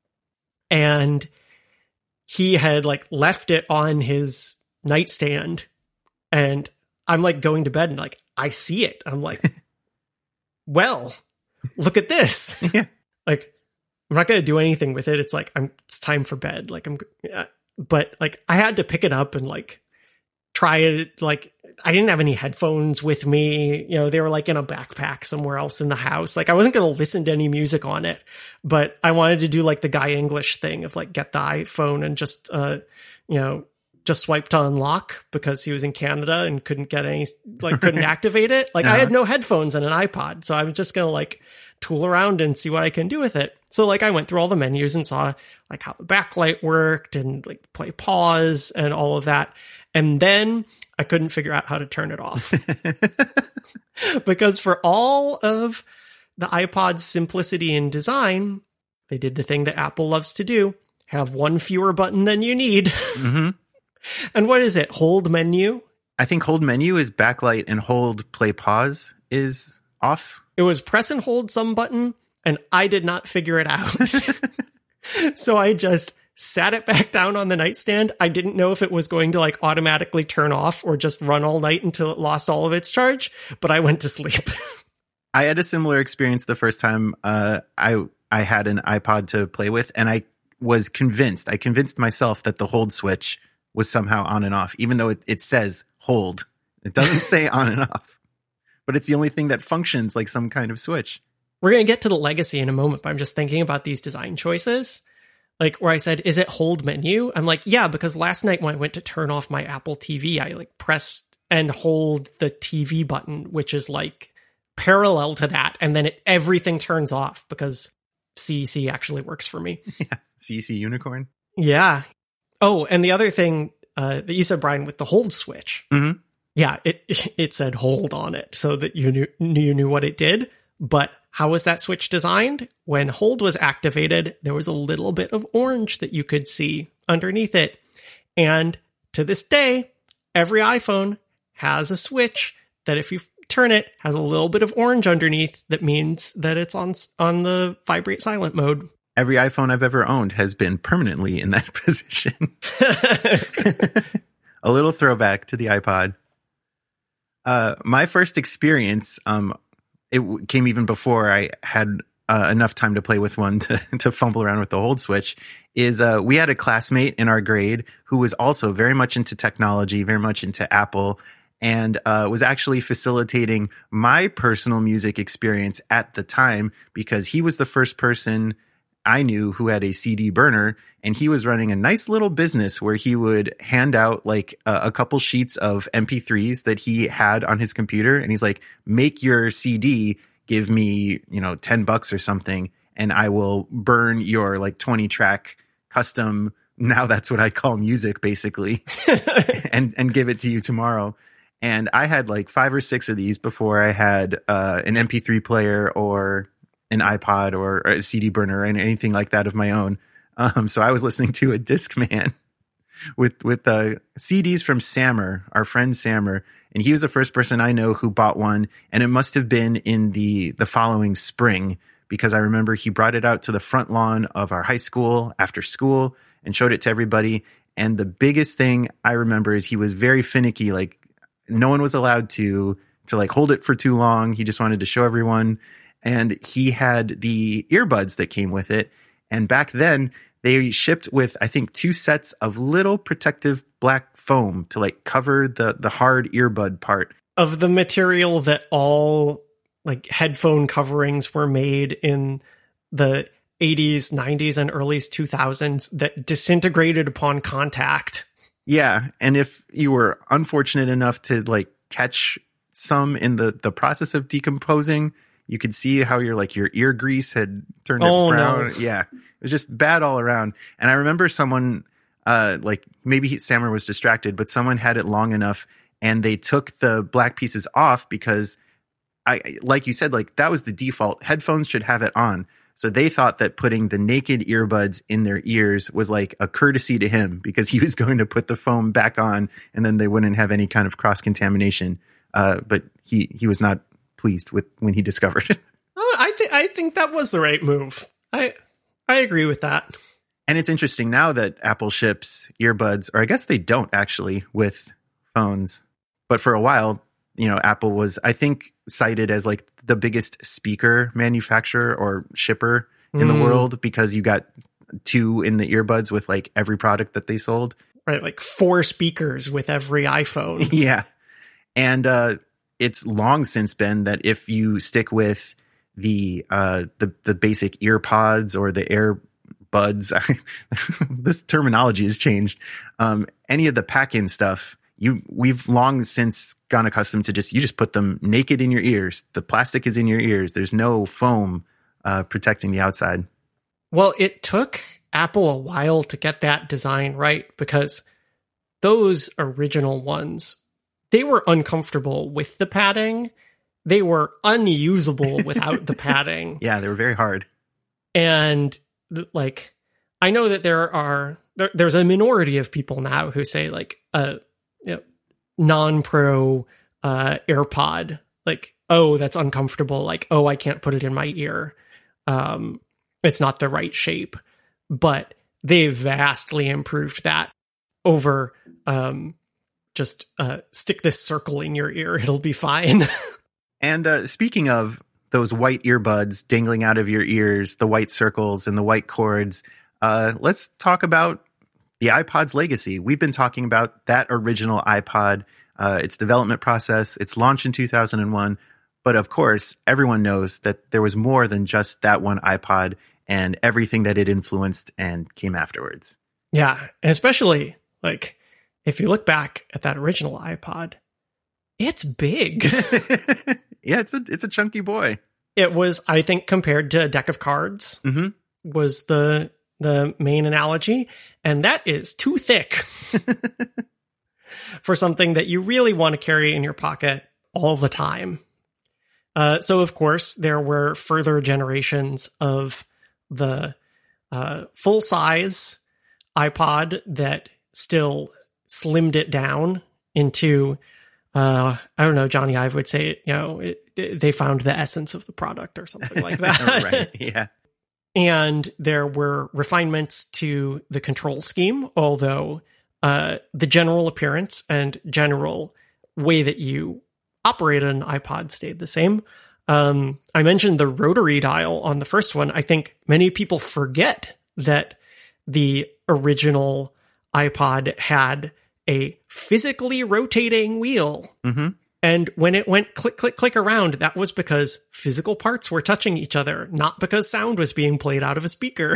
And he had like left it on his nightstand. And I'm like going to bed and like, I see it. I'm like, well, look at this. Yeah. Like, I'm not going to do anything with it. It's like, I'm, it's time for bed. Like I'm, yeah. But like, I had to pick it up and like try it. Like, I didn't have any headphones with me. You know, they were like in a backpack somewhere else in the house. Like I wasn't going to listen to any music on it, but I wanted to do like the Guy English thing of like get the iPhone and just, uh, you know, just swipe to unlock because he was in Canada and couldn't get any, like couldn't activate it. Like uh-huh. I had no headphones and an iPod. So I was just going to like tool around and see what I can do with it. So like I went through all the menus and saw like how the backlight worked and like play pause and all of that. And then I couldn't figure out how to turn it off because for all of the iPod's simplicity in design, they did the thing that Apple loves to do, have one fewer button than you need. Mm-hmm. And what is it? Hold menu? I think hold menu is backlight and hold play pause is off. It was press and hold some button, and I did not figure it out. So I just sat it back down on the nightstand. I didn't know if it was going to like automatically turn off or just run all night until it lost all of its charge, but I went to sleep. I had a similar experience the first time uh, I I had an iPod to play with, and I was convinced, I convinced myself that the hold switch was somehow on and off, even though it, it says hold. It doesn't say on and off, but it's the only thing that functions like some kind of switch. We're going to get to the legacy in a moment, but I'm just thinking about these design choices. Like where I said, is it hold menu? I'm like, yeah, because last night when I went to turn off my Apple T V, I like pressed and hold the T V button, which is like parallel to that. And then it, everything turns off because C E C actually works for me. Yeah. C E C unicorn. Yeah. Oh, and the other thing uh, that you said, Brian, with the hold switch. Mm-hmm. Yeah, it it said hold on it so that you knew you knew what it did. But how was that switch designed? When hold was activated, there was a little bit of orange that you could see underneath it. And to this day, every iPhone has a switch that if you turn it, has a little bit of orange underneath that means that it's on on the vibrate silent mode. Every iPhone I've ever owned has been permanently in that position. A little throwback to the iPod. Uh, my first experience, um, it w- came even before I had uh, enough time to play with one to, to fumble around with the hold switch, is uh, we had a classmate in our grade who was also very much into technology, very much into Apple, and uh, was actually facilitating my personal music experience at the time because he was the first person I knew who had a C D burner, and he was running a nice little business where he would hand out like a, a couple sheets of M P threes that he had on his computer. And he's like, make your C D, give me, you know, ten bucks or something, and I will burn your like twenty track custom. Now that's what I call music, basically, and, and give it to you tomorrow. And I had like five or six of these before I had uh, an M P three player or an iPod or a C D burner and anything like that of my own. Um, so I was listening to a Discman with, with, uh, C Ds from Sammer, our friend Sammer. And he was the first person I know who bought one. And it must have been in the, the following spring, because I remember he brought it out to the front lawn of our high school after school and showed it to everybody. And the biggest thing I remember is he was very finicky. Like no one was allowed to, to like hold it for too long. He just wanted to show everyone. And he had the earbuds that came with it. And back then they shipped with, I think, two sets of little protective black foam to like cover the, the hard earbud part. Of the material that all like headphone coverings were made in the eighties, nineties, and early two thousands that disintegrated upon contact. Yeah. And if you were unfortunate enough to like catch some in the, the process of decomposing, you could see how your like your ear grease had turned oh, it brown. No. Yeah, it was just bad all around. And I remember someone, uh, like maybe he, Sammer was distracted, but someone had it long enough, and they took the black pieces off because, I like you said, like that was the default. Headphones should have it on. So they thought that putting the naked earbuds in their ears was like a courtesy to him because he was going to put the foam back on, and then they wouldn't have any kind of cross contamination. Uh, but he he was not pleased with when he discovered it. Oh, I think I think that was the right move. I I agree with that. And it's interesting now that Apple ships earbuds, or I guess they don't actually, with phones. But for a while, you know, Apple was, I think, cited as like the biggest speaker manufacturer or shipper in mm. the world because you got two in the earbuds with like every product that they sold. Right, like four speakers with every iPhone. Yeah. And uh it's long since been that if you stick with the uh, the the basic ear pods or the AirBuds, this terminology has changed. Um, any of the pack-in stuff, you we've long since gone accustomed to just you just put them naked in your ears. The plastic is in your ears. There's no foam uh, protecting the outside. Well, it took Apple a while to get that design right because those original ones, they were uncomfortable with the padding. They were unusable without the padding. Yeah, they were very hard. And like, I know that there are, there, there's a minority of people now who say like a you know, non-pro uh, AirPod, like, oh, that's uncomfortable. Like, oh, I can't put it in my ear. Um, it's not the right shape. But they've vastly improved that over um, just uh, stick this circle in your ear. It'll be fine. And uh, speaking of those white earbuds dangling out of your ears, the white circles and the white cords, uh, let's talk about the iPod's legacy. We've been talking about that original iPod, uh, its development process, its launch in two thousand one. But of course, everyone knows that there was more than just that one iPod and everything that it influenced and came afterwards. Yeah, and especially like if you look back at that original iPod, it's big. Yeah, it's a it's a chunky boy. It was, I think, compared to a deck of cards, mm-hmm. was the the main analogy, and that is too thick for something that you really want to carry in your pocket all the time. Uh, so, of course, there were further generations of the uh, full-size iPod that still slimmed it down into uh, I don't know, Johnny Ive would say, you know, it, it, they found the essence of the product or something like that. Right. Yeah. And there were refinements to the control scheme, although uh, the general appearance and general way that you operated an iPod stayed the same. Um, I mentioned the rotary dial on the first one. I think many people forget that the original iPod had a physically rotating wheel. Mm-hmm. And when it went click, click, click around, that was because physical parts were touching each other, not because sound was being played out of a speaker.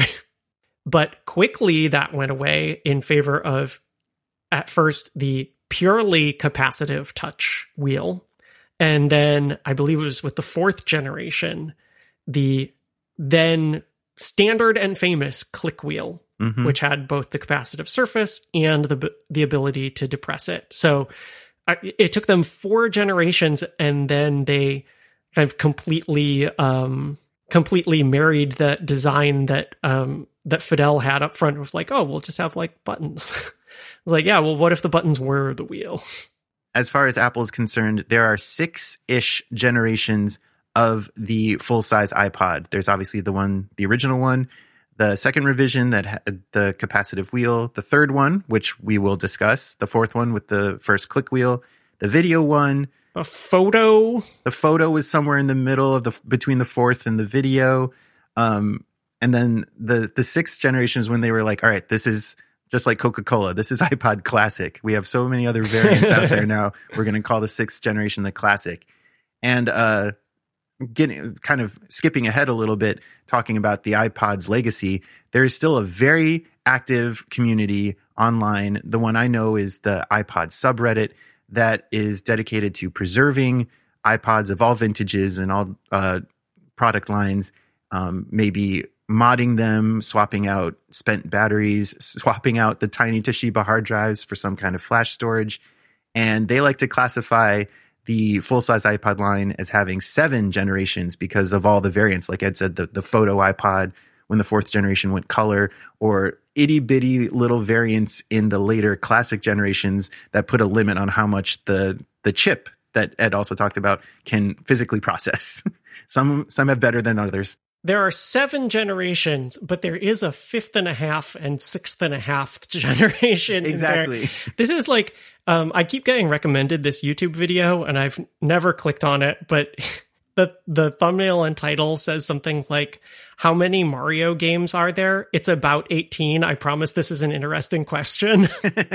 But quickly that went away in favor of, at first, the purely capacitive touch wheel. And then I believe it was with the fourth generation, the then standard and famous click wheel, mm-hmm. which had both the capacitive surface and the the ability to depress it. So I, it took them four generations, and then they kind of completely um, completely married the design that um, that Fidel had up front. It was like, oh, we'll just have like buttons. I was like, yeah, well, what if the buttons were the wheel? As far as Apple is concerned, there are six-ish generations of the full-size iPod. There's obviously the one, the original one, the second revision that had the capacitive wheel, the third one, which we will discuss, the fourth one with the first click wheel, the video one. A photo. The photo was somewhere in the middle of the between the fourth and the video. Um, and then the the sixth generation is when they were like, all right, this is just like Coca-Cola. This is iPod Classic. We have so many other variants out there now. We're going to call the sixth generation the Classic. And uh, getting kind of skipping ahead a little bit, talking about the iPod's legacy, there is still a very active community online. The one I know is the iPod subreddit that is dedicated to preserving iPods of all vintages and all uh, product lines, um, maybe modding them, swapping out spent batteries, swapping out the tiny Toshiba hard drives for some kind of flash storage. And they like to classify the full-size iPod line as having seven generations because of all the variants. Like Ed said, the, the photo iPod, when the fourth generation went color, or itty-bitty little variants in the later classic generations that put a limit on how much the the chip that Ed also talked about can physically process. some some have better than others. There are seven generations, but there is a fifth and a half and sixth and a half generation. Exactly. In there. This is like, um, I keep getting recommended this YouTube video and I've never clicked on it, but the, the thumbnail and title says something like, how many Mario games are there? It's about eighteen. I promise this is an interesting question.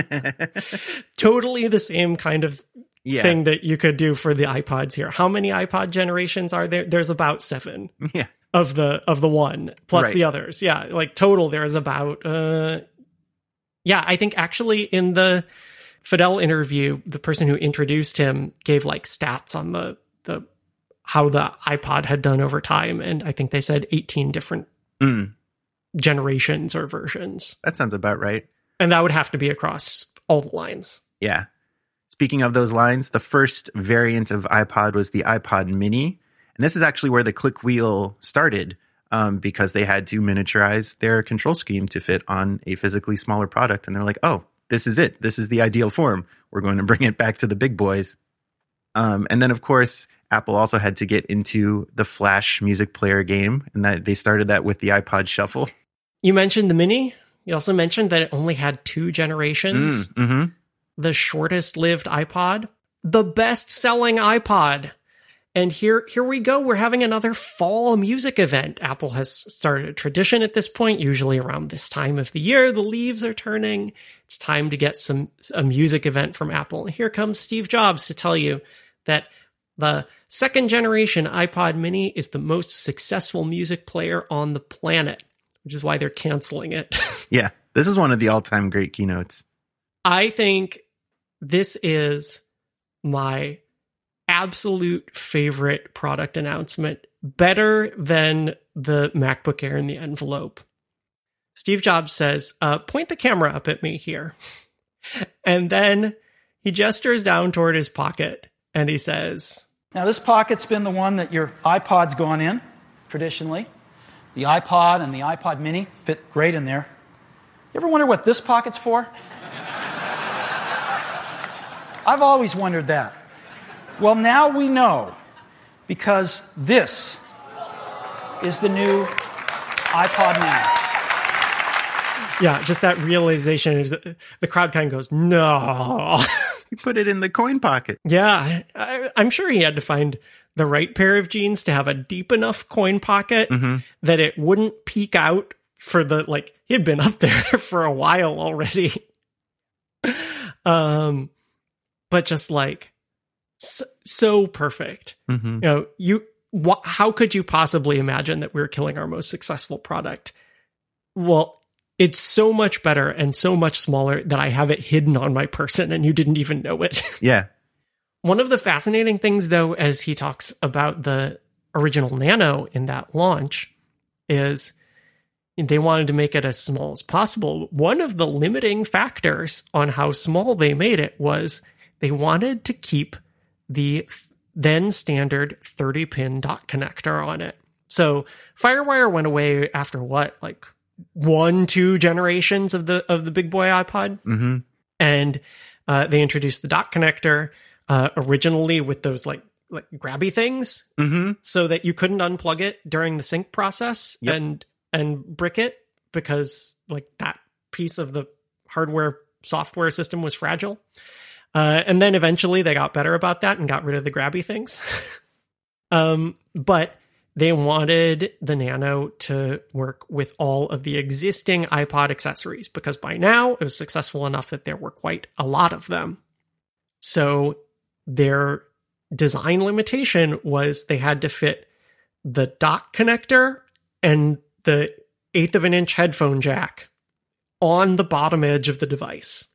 Totally the same kind of yeah. thing that you could do for the iPods here. How many iPod generations are there? There's about seven. Yeah. Of the of the one plus right. the others. Yeah, like total there's about uh yeah, I think actually in the Fidel interview, the person who introduced him gave like stats on the the how the iPod had done over time, and I think they said eighteen different mm. generations or versions. That sounds about right. And that would have to be across all the lines. Yeah. Speaking of those lines, the first variant of iPod was the iPod Mini. And this is actually where the click wheel started, um, because they had to miniaturize their control scheme to fit on a physically smaller product. And they're like, oh, this is it. This is the ideal form. We're going to bring it back to the big boys. Um, and then, of course, Apple also had to get into the Flash music player game. And that they started that with the iPod Shuffle. You mentioned the Mini. You also mentioned that it only had two generations. Mm, mm-hmm. The shortest lived iPod. The best selling iPod. And here, here we go. We're having another fall music event. Apple has started a tradition at this point, usually around this time of the year. The leaves are turning. It's time to get some a music event from Apple. And here comes Steve Jobs to tell you that the second generation iPod Mini is the most successful music player on the planet, which is why they're canceling it. Yeah, this is one of the all-time great keynotes. I think this is my absolute favorite product announcement, better than the MacBook Air in the envelope. Steve Jobs says, uh, point the camera up at me here. And then he gestures down toward his pocket and he says, now this pocket's been the one that your iPod's gone in, traditionally. The iPod and the iPod Mini fit great in there. You ever wonder what this pocket's for? I've always wondered that. Well, now we know, because this is the new iPod Nano. Yeah, just that realization is that the crowd kind of goes, no. You put it in the coin pocket. Yeah, I, I'm sure he had to find the right pair of jeans to have a deep enough coin pocket mm-hmm. that it wouldn't peek out for the, like, he'd been up there for a while already. um, but just like, so, so perfect. Mm-hmm. You know, you, wh- how could you possibly imagine that we were killing our most successful product? Well, it's so much better and so much smaller that I have it hidden on my person and you didn't even know it. Yeah. One of the fascinating things, though, as he talks about the original Nano in that launch, is they wanted to make it as small as possible. One of the limiting factors on how small they made it was they wanted to keep the then standard thirty pin dot connector on it. So FireWire went away after what, like one, two generations of the of the big boy iPod, mm-hmm. and uh, they introduced the dot connector uh, originally with those like like grabby things, mm-hmm. so that you couldn't unplug it during the sync process yep. and and brick it because like that piece of the hardware software system was fragile. Uh, and then eventually they got better about that and got rid of the grabby things. um, but they wanted the Nano to work with all of the existing iPod accessories because by now it was successful enough that there were quite a lot of them. So their design limitation was they had to fit the dock connector and the eighth of an inch headphone jack on the bottom edge of the device.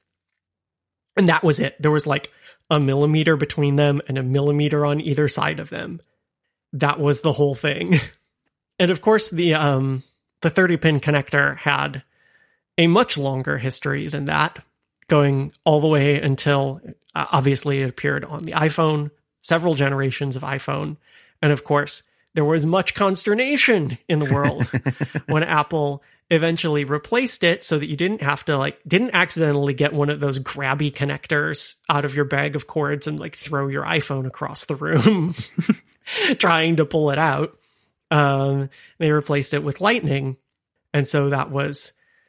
And that was it. There was like a millimeter between them and a millimeter on either side of them. That was the whole thing. And of course, the um, the thirty pin connector had a much longer history than that, going all the way until uh, obviously it appeared on the iPhone, several generations of iPhone. And of course, there was much consternation in the world when Apple eventually replaced it so that you didn't have to like, didn't accidentally get one of those grabby connectors out of your bag of cords and like throw your iPhone across the room trying to pull it out. Um, they replaced it with Lightning. And so that was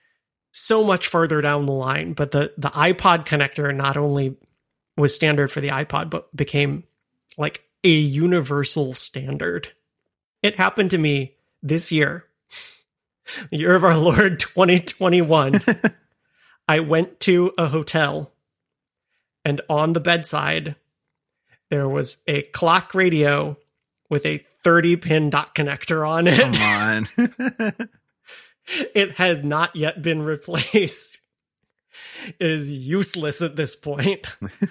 so much further down the line. But the, the iPod connector not only was standard for the iPod, but became like a universal standard. It happened to me this year, the year of our Lord twenty twenty-one. I went to a hotel, and on the bedside, there was a clock radio with a thirty pin dot connector on it. Come on. It has not yet been replaced. It is useless at this point,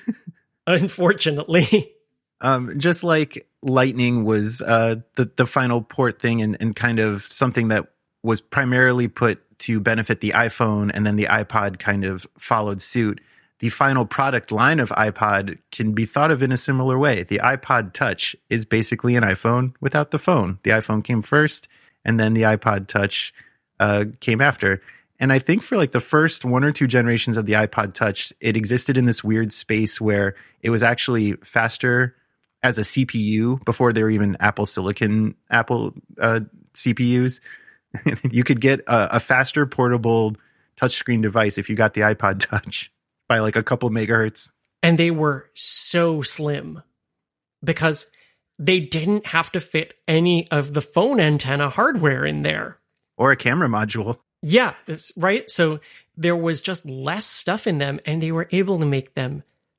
unfortunately. Um, just like Lightning was uh, the, the final port thing and, and kind of something that was primarily put to benefit the iPhone, and then the iPod kind of followed suit. The final product line of iPod can be thought of in a similar way. The iPod Touch is basically an iPhone without the phone. The iPhone came first, and then the iPod Touch uh, came after. And I think for like the first one or two generations of the iPod Touch, it existed in this weird space where it was actually faster as a C P U before there were even Apple Silicon Apple uh, C P Us. You could get a, a faster portable touchscreen device if you got the iPod Touch by like a couple megahertz. And they were so slim because they didn't have to fit any of the phone antenna hardware in there. Or a camera module. Yeah, that's right. So there was just less stuff in them, and they were able to make them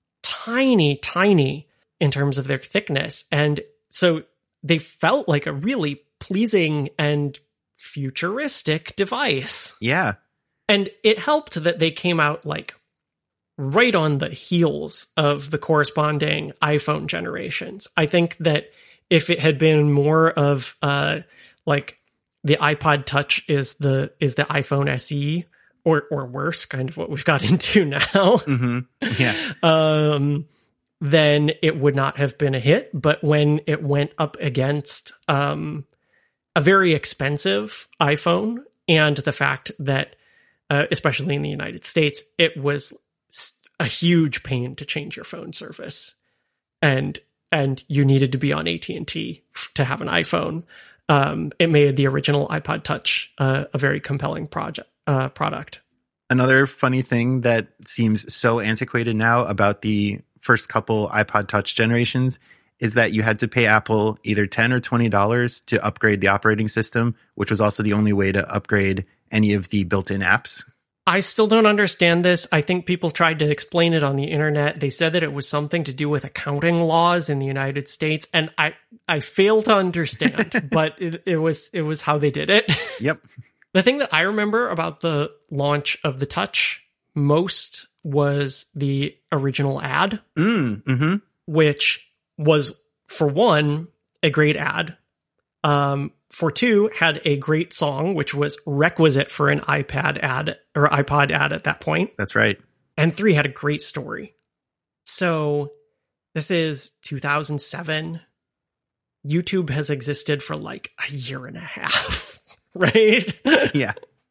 tiny, tiny in terms of their thickness. And so they felt like a really pleasing and futuristic device. Yeah. And it helped that they came out like right on the heels of the corresponding iPhone generations. I think that if it had been more of uh like the iPod Touch is the is the iPhone S E or or worse, kind of what we've got into now. Mm-hmm. Yeah. um then it would not have been a hit. But when it went up against um a very expensive iPhone, and the fact that, uh, especially in the United States, it was a huge pain to change your phone service. And and you needed to be on A T and T to have an iPhone. Um, it made the original iPod Touch uh, a very compelling project uh, product. Another funny thing that seems so antiquated now about the first couple iPod Touch generations is that you had to pay Apple either ten dollars or twenty dollars to upgrade the operating system, which was also the only way to upgrade any of the built-in apps. I still don't understand this. I think people tried to explain it on the internet. They said that it was something to do with accounting laws in the United States, and I I fail to understand, but it, it was it was how they did it. Yep. The thing that I remember about the launch of the Touch most was the original ad, Mm, mm-hmm. which was, for one, a great ad. Um, for two, had a great song, which was requisite for an iPad ad or iPod ad at that point. That's right. And three, had a great story. So this is two thousand seven. YouTube has existed for like a year and a half, right? Yeah.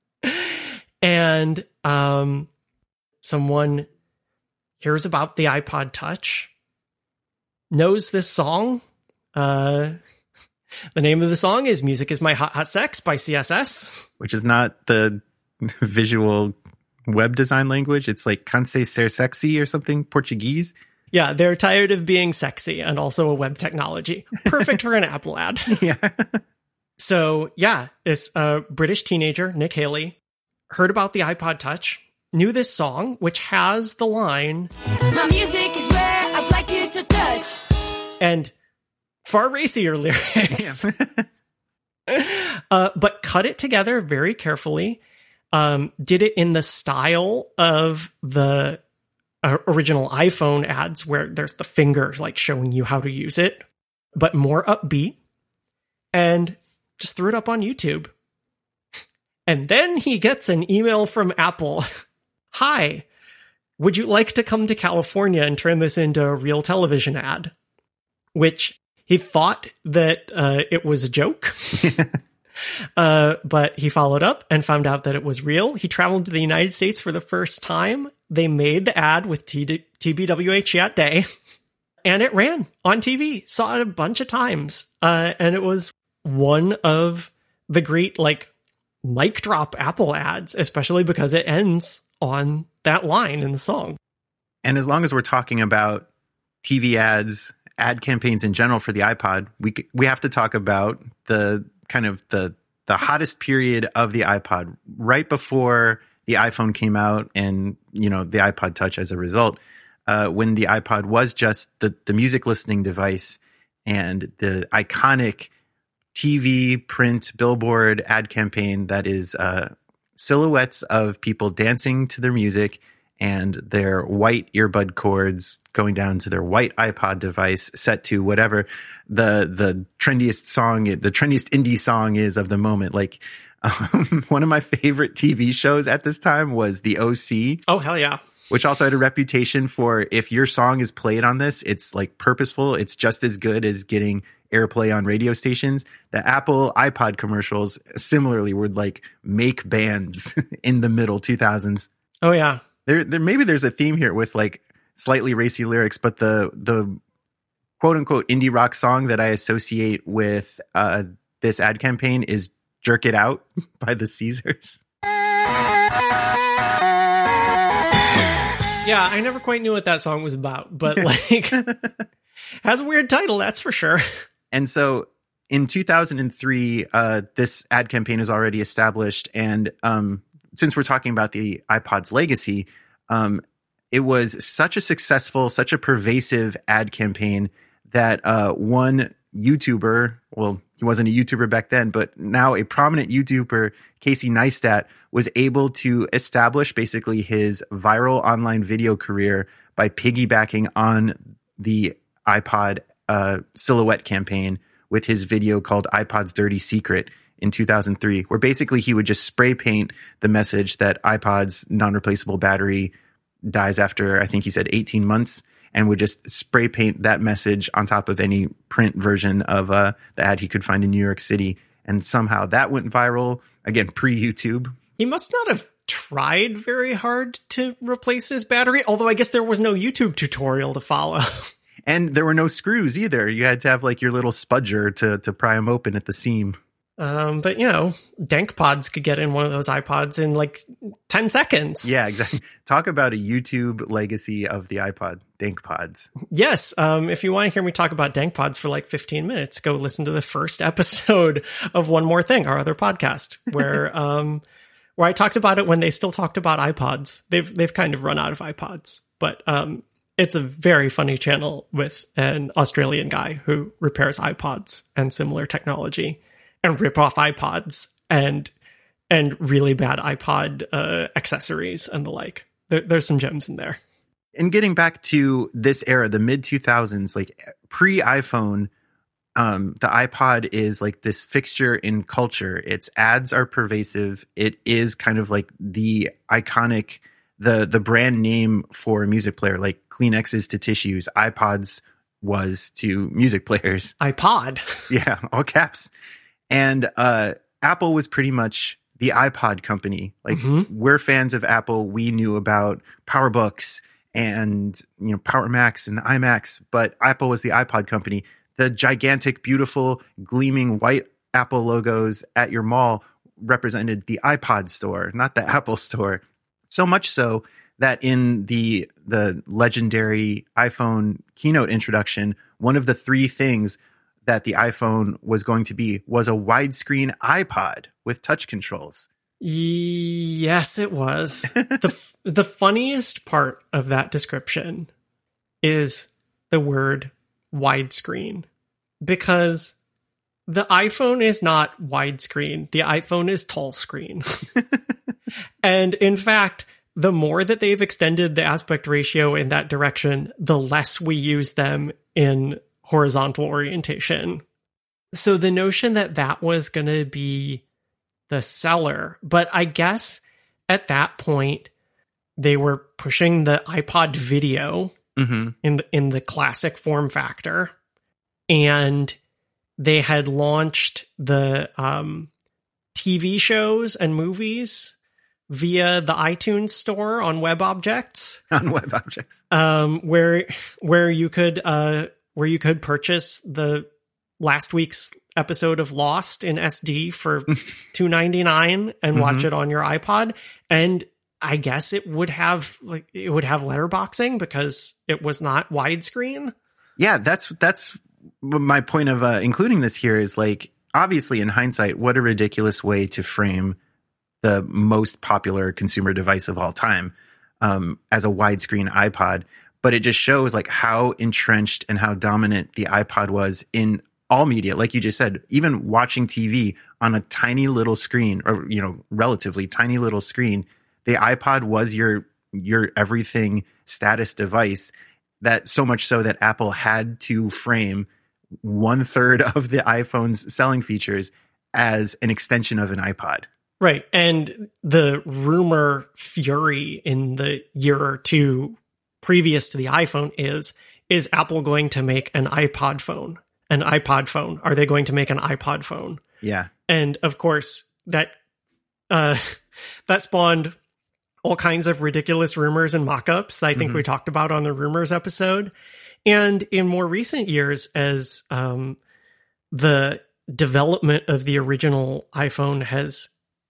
And um, someone hears about the iPod Touch, knows this song. Uh, the name of the song is Music is My Hot Hot Sex by C S S. Which is not the visual web design language. It's like Canse Ser Sexy or something, Portuguese. Yeah, they're tired of being sexy and also a web technology. Perfect for an Apple ad. Yeah. So, yeah, this uh, British teenager, Nick Haley, heard about the iPod Touch, knew this song, which has the line, "My music is where I'd like you to touch." And far racier lyrics. Yeah. uh, but cut it together very carefully. Um, did it in the style of the uh, original iPhone ads, where there's the finger like showing you how to use it, but more upbeat, and just threw it up on YouTube. And then he gets an email from Apple. Hi, would you like to come to California and turn this into a real television ad? Which he thought that uh, it was a joke. uh, but he followed up and found out that it was real. He traveled to the United States for the first time. They made the ad with T- TBWA Chat Day. And it ran on T V. Saw it a bunch of times. Uh, and it was one of the great, like, mic drop Apple ads, especially because it ends on that line in the song. And as long as we're talking about T V ads, ad campaigns in general for the iPod, we we have to talk about the kind of the the hottest period of the iPod, right before the iPhone came out, and you know the iPod Touch as a result. Uh, when the iPod was just the the music listening device, and the iconic T V, print, billboard ad campaign that is uh, silhouettes of people dancing to their music and their white earbud cords going down to their white iPod device set to whatever the the trendiest song, the trendiest indie song is of the moment. Like um, one of my favorite T V shows at this time was The O C. Oh, hell yeah. Which also had a reputation for, if your song is played on this, it's like purposeful. It's just as good as getting airplay on radio stations. The Apple iPod commercials similarly would like make bands in the middle two thousands. Oh yeah. There, there, maybe there's a theme here with like slightly racy lyrics, but the the quote unquote indie rock song that I associate with uh, this ad campaign is "Jerk It Out" by the Caesars. Yeah, I never quite knew what that song was about, but like has a weird title, that's for sure. And so in two thousand three, uh, this ad campaign is already established, and um, since we're talking about the iPod's legacy, um, it was such a successful, such a pervasive ad campaign that uh, one YouTuber, well, he wasn't a YouTuber back then, but now a prominent YouTuber, Casey Neistat, was able to establish basically his viral online video career by piggybacking on the iPod uh, silhouette campaign with his video called iPod's Dirty Secret in two thousand three, where basically he would just spray paint the message that iPod's non-replaceable battery dies after, I think he said eighteen months, and would just spray paint that message on top of any print version of uh, the ad he could find in New York City. And somehow that went viral, again, pre-YouTube. He must not have tried very hard to replace his battery, although I guess there was no YouTube tutorial to follow. And there were no screws either. You had to have like your little spudger to to pry them open at the seam. Um, but you know, Dank Pods could get in one of those iPods in like ten seconds. Yeah, exactly. Talk about a YouTube legacy of the iPod, Dank Pods. Yes. Um, if you want to hear me talk about Dank Pods for like fifteen minutes, go listen to the first episode of One More Thing, our other podcast, where um, where I talked about it when they still talked about iPods. They've they've kind of run out of iPods, but um, it's a very funny channel with an Australian guy who repairs iPods and similar technology. And rip off iPods and and really bad iPod uh, accessories and the like. There, there's some gems in there. And getting back to this era, the mid two thousands, like pre-iPhone, um, the iPod is like this fixture in culture. Its ads are pervasive. It is kind of like the iconic, the the brand name for a music player, like Kleenexes to tissues. iPods was to music players. iPod. Yeah, all caps. And uh, Apple was pretty much the iPod company. Like mm-hmm. we're fans of Apple. We knew about PowerBooks and you know Power Macs and the iMacs, but Apple was the iPod company. The gigantic, beautiful, gleaming white Apple logos at your mall represented the iPod store, not the Apple store. So much so that in the the legendary iPhone keynote introduction, one of the three things that the iPhone was going to be was a widescreen iPod with touch controls. Yes, it was. the The funniest part of that description is the word widescreen, because the iPhone is not widescreen. The iPhone is tall screen. And in fact, the more that they've extended the aspect ratio in that direction, the less we use them in horizontal orientation. So the notion that that was going to be the seller, but I guess at that point they were pushing the iPod video mm-hmm. in the, in the classic form factor, and they had launched the um, T V shows and movies via the iTunes store on WebObjects. On WebObjects, um, where where you could. Uh, where you could purchase the last week's episode of Lost in S D for two ninety-nine and mm-hmm. watch it on your iPod. And I guess it would have like it would have letterboxing because it was not widescreen. Yeah, that's that's my point of uh, including this here is like, obviously in hindsight, what a ridiculous way to frame the most popular consumer device of all time um, as a widescreen iPod. But it just shows like how entrenched and how dominant the iPod was in all media. Like you just said, even watching T V on a tiny little screen, or, you know, relatively tiny little screen, the iPod was your, your everything status device, that so much so that Apple had to frame one third of the iPhone's selling features as an extension of an iPod. Right. And the rumor fury in the year or two previous to the iPhone is, is Apple going to make an iPod phone? An iPod phone? Are they going to make an iPod phone? Yeah. And of course, that uh, that spawned all kinds of ridiculous rumors and mock-ups that I think mm-hmm. we talked about on the rumors episode. And in more recent years, as um, the development of the original iPhone has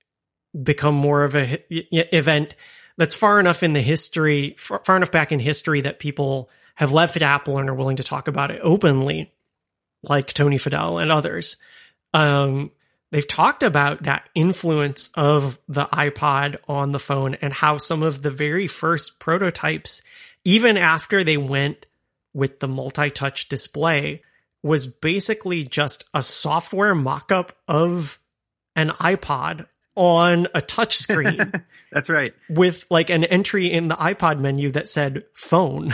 become more of a h- event that's far enough in the history, far, far enough back in history that people have left Apple and are willing to talk about it openly, like Tony Fadell and others. Um, they've talked about that influence of the iPod on the phone and how some of the very first prototypes, even after they went with the multi-touch display, was basically just a software mock-up of an iPod on a touch screen. That's right. With like an entry in the iPod menu that said phone.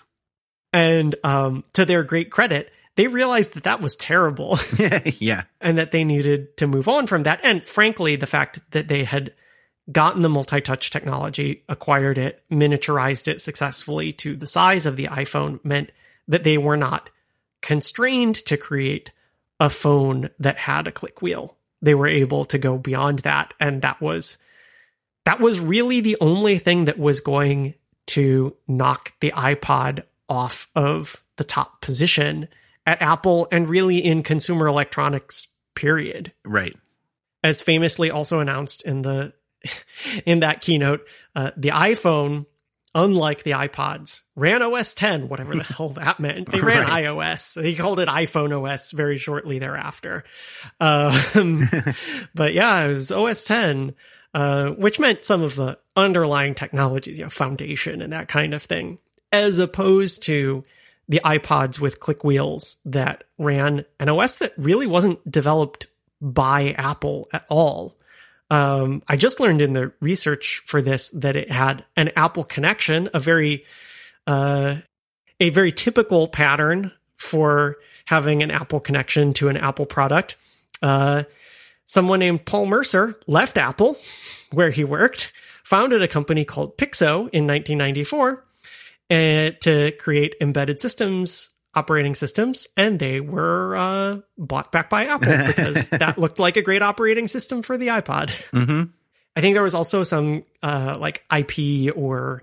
And um, to their great credit, they realized that that was terrible. Yeah. And that they needed to move on from that. And frankly, the fact that they had gotten the multi-touch technology, acquired it, miniaturized it successfully to the size of the iPhone meant that they were not constrained to create a phone that had a click wheel. They were able to go beyond that. And that was, that was really the only thing that was going to knock the iPod off of the top position at Apple and really in consumer electronics, period. Right. As famously also announced in the in that keynote, uh, the iPhone, unlike the iPods, ran O S ten, whatever the hell that meant. They ran Right. iOS. They called it iPhone O S very shortly thereafter. Um, but yeah, it was O S ten, uh, which meant some of the underlying technologies, you know, foundation and that kind of thing, as opposed to the iPods with click wheels that ran an O S that really wasn't developed by Apple at all. Um, I just learned in the research for this that it had an Apple connection, a very, uh, a very typical pattern for having an Apple connection to an Apple product. Uh, someone named Paul Mercer left Apple, where he worked, founded a company called Pixo in nineteen ninety-four uh, to create embedded systems, operating systems, and they were uh, bought back by Apple because that looked like a great operating system for the iPod. Mm-hmm. I think there was also some uh, like I P or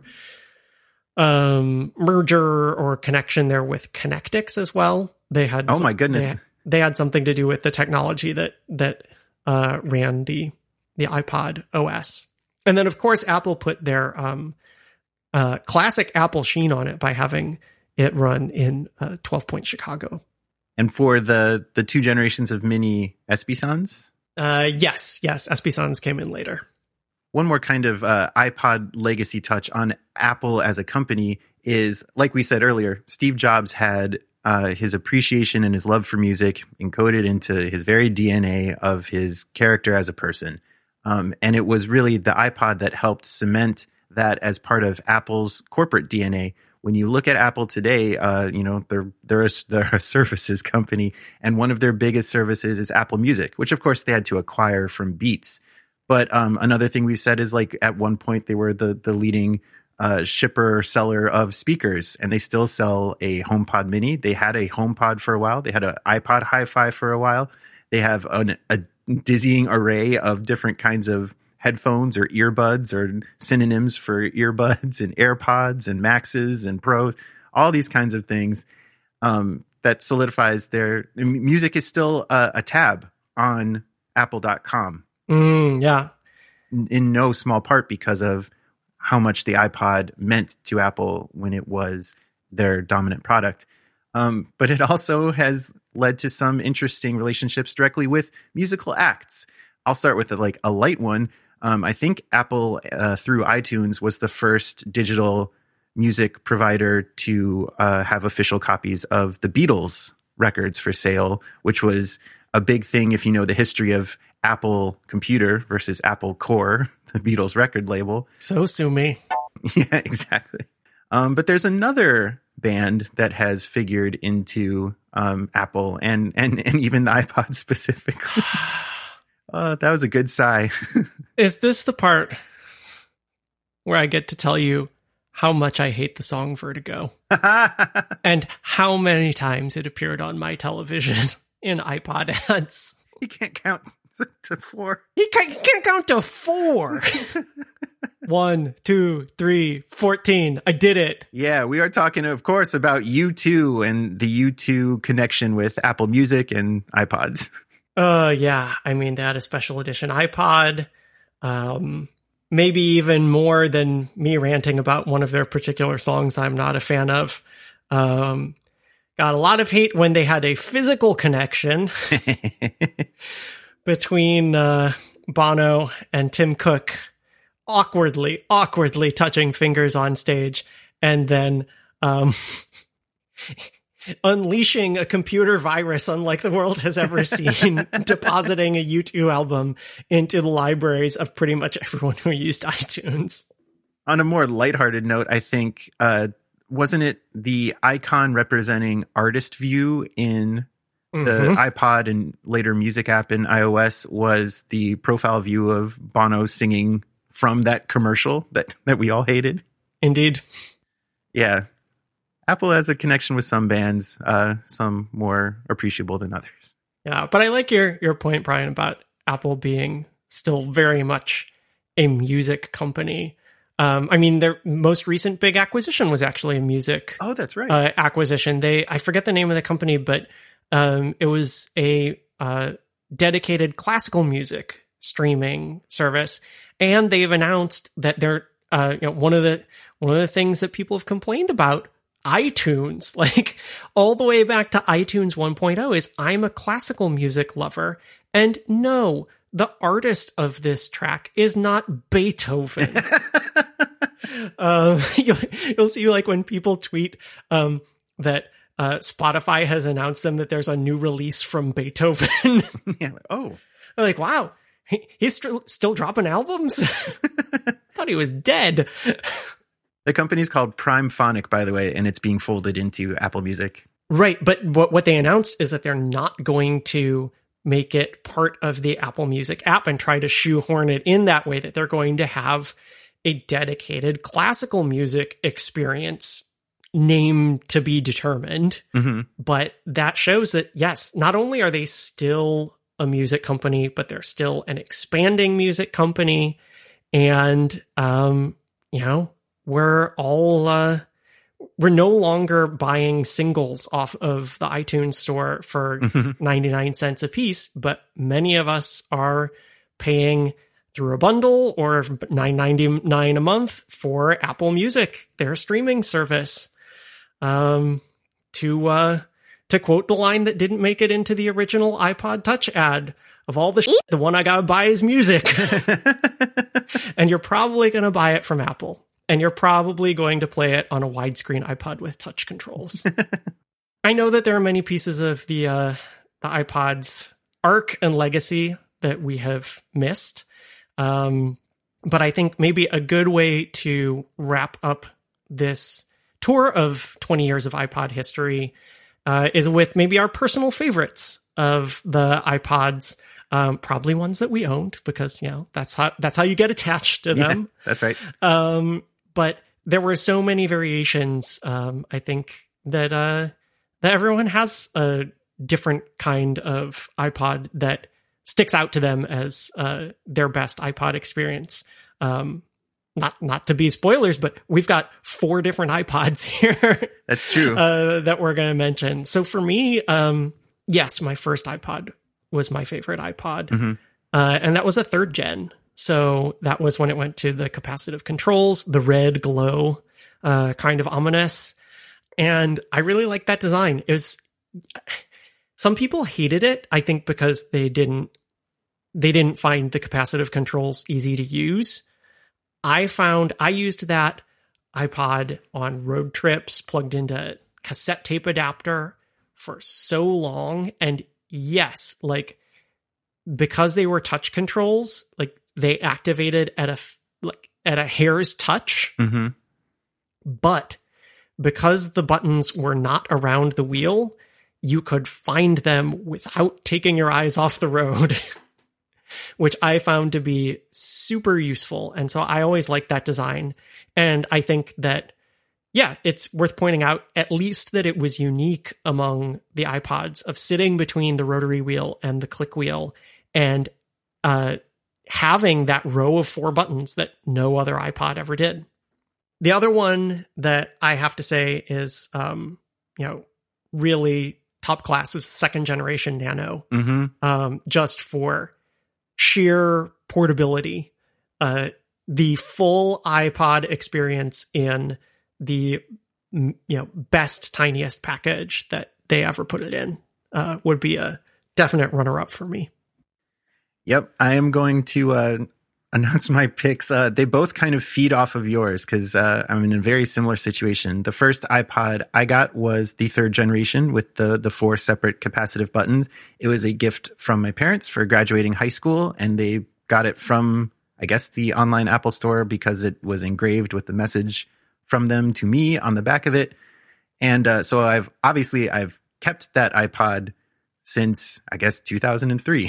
um, merger or connection there with Connectix as well. They had Oh some- my goodness. They, they had something to do with the technology that that uh, ran the the iPod O S. And then of course Apple put their um, uh, classic Apple sheen on it by having it run in uh, twelve point Chicago. And for the the two generations of mini Espysons, Uh, yes, yes. Espysons came in later. one more kind of uh, iPod legacy touch on Apple as a company is, like we said earlier, Steve Jobs had uh, his appreciation and his love for music encoded into his very D N A of his character as a person. Um, and it was really the iPod that helped cement that as part of Apple's corporate D N A. When you look at Apple today, uh, you know, they're, they're, a, they're a services company, and one of their biggest services is Apple Music, which of course they had to acquire from Beats. But um, another thing we've said is, like, at one point they were the, the leading uh, shipper seller of speakers, and they still sell a HomePod Mini. They had a HomePod for a while. They had an iPod Hi-Fi for a while. They have an, a dizzying array of different kinds of headphones or earbuds or synonyms for earbuds and AirPods and Maxes and Pros, all these kinds of things um, that solidifies their music is still a, a tab on apple dot com. Mm, yeah. In, in no small part because of how much the iPod meant to Apple when it was their dominant product. Um, but it also has led to some interesting relationships directly with musical acts. I'll start with the, like a light one. Um, I think Apple, uh, through iTunes, was the first digital music provider to uh, have official copies of the Beatles records for sale, which was a big thing if you know the history of Apple Computer versus Apple Core, the Beatles record label. So sue me. Yeah, exactly. Um, but there's another band that has figured into um, Apple and, and, and even the iPod specifically. Uh, that was a good sigh. Is this the part where I get to tell you how much I hate the song Vertigo and how many times it appeared on my television in iPod ads? You can't count to four. You can't, you can't count to four. One, two, three, fourteen. I did it. Yeah, we are talking, of course, about U two and the U two connection with Apple Music and iPods. Uh, yeah. I mean, they had a special edition iPod. Um, maybe even more than me ranting about one of their particular songs I'm not a fan of. Um, got a lot of hate when they had a physical connection between uh, Bono and Tim Cook, awkwardly, awkwardly touching fingers on stage, and then um, unleashing a computer virus unlike the world has ever seen, depositing a U two album into the libraries of pretty much everyone who used iTunes. On a more lighthearted note, I think, uh, wasn't it the icon representing Artist View in the Mhm. iPod and later Music app in iOS was the profile view of Bono singing from that commercial that, that we all hated? Indeed. Yeah. Apple has a connection with some bands, uh, some more appreciable than others. Yeah, but I like your your point, Brian, about Apple being still very much a music company. Um, I mean, their most recent big acquisition was actually a music Oh, that's right. uh, acquisition. They, I forget the name of the company, but um, it was a uh, dedicated classical music streaming service, and they've announced that they're uh, you know, one of the one of the things that people have complained about iTunes, like all the way back to iTunes one point oh, is I'm a classical music lover, and no, the artist of this track is not Beethoven. um, you'll, you'll see, like, when people tweet um, that uh, Spotify has announced them that there's a new release from Beethoven. Yeah, like, oh, They're like, wow, he, he's st- still dropping albums? Thought he was dead. the company's called Prime Phonic, by the way, and it's being folded into Apple Music. Right, but what, what they announced is that they're not going to make it part of the Apple Music app and try to shoehorn it in that way, that they're going to have a dedicated classical music experience, name to be determined. Mm-hmm. But that shows that, yes, not only are they still a music company, but they're still an expanding music company. And, um, you know, we're all, uh, we're no longer buying singles off of the iTunes store for Mm-hmm. ninety-nine cents a piece, but many of us are paying through a bundle or nine ninety-nine a month for Apple Music, their streaming service. Um, to, uh, to quote the line that didn't make it into the original iPod Touch ad, of all the shit, the one I gotta buy is music. And you're probably going to buy it from Apple. And you're probably going to play it on a widescreen iPod with touch controls. I know that there are many pieces of the uh, the iPod's arc and legacy that we have missed. Um, but I think maybe a good way to wrap up this tour of twenty years of iPod history uh, is with maybe our personal favorites of the iPods. Um, probably ones that we owned, because, you know, that's how that's how you get attached to them. Yeah, that's right. Um, but there were so many variations. Um, I think that uh, that everyone has a different kind of iPod that sticks out to them as uh, their best iPod experience. Um, not not to be spoilers, but we've got four different iPods here. That's true. uh, that we're going to mention. So for me, um, yes, my first iPod was my favorite iPod. Mm-hmm. Uh, and that was a third gen. So that was when it went to the capacitive controls, the red glow, uh, kind of ominous. And I really liked that design. It was, some people hated it, I think, because they didn't, they didn't find the capacitive controls easy to use. I found I used that iPod on road trips, plugged into cassette tape adapter for so long. And yes, like, because they were touch controls, like, they activated at a like at a hair's touch. Mm-hmm. But because the buttons were not around the wheel, you could find them without taking your eyes off the road, which I found to be super useful. And so I always liked that design. And I think that, yeah, it's worth pointing out at least that it was unique among the iPods of sitting between the rotary wheel and the click wheel and uh, having that row of four buttons that no other iPod ever did. The other one that I have to say is, um, you know, really top class is second generation Nano, Mm-hmm. um, just for sheer portability. Uh, the full iPod experience in the, you know, best, tiniest package that they ever put it in uh, would be a definite runner-up for me. Yep, I am going to uh, announce my picks. Uh, they both kind of feed off of yours because uh, I'm in a very similar situation. The first iPod I got was the third generation with the the four separate capacitive buttons. It was a gift from my parents for graduating high school, and they got it from, I guess, the online Apple store because it was engraved with the message from them to me on the back of it. And uh, so I've obviously I've kept that iPod since, I guess, two thousand three.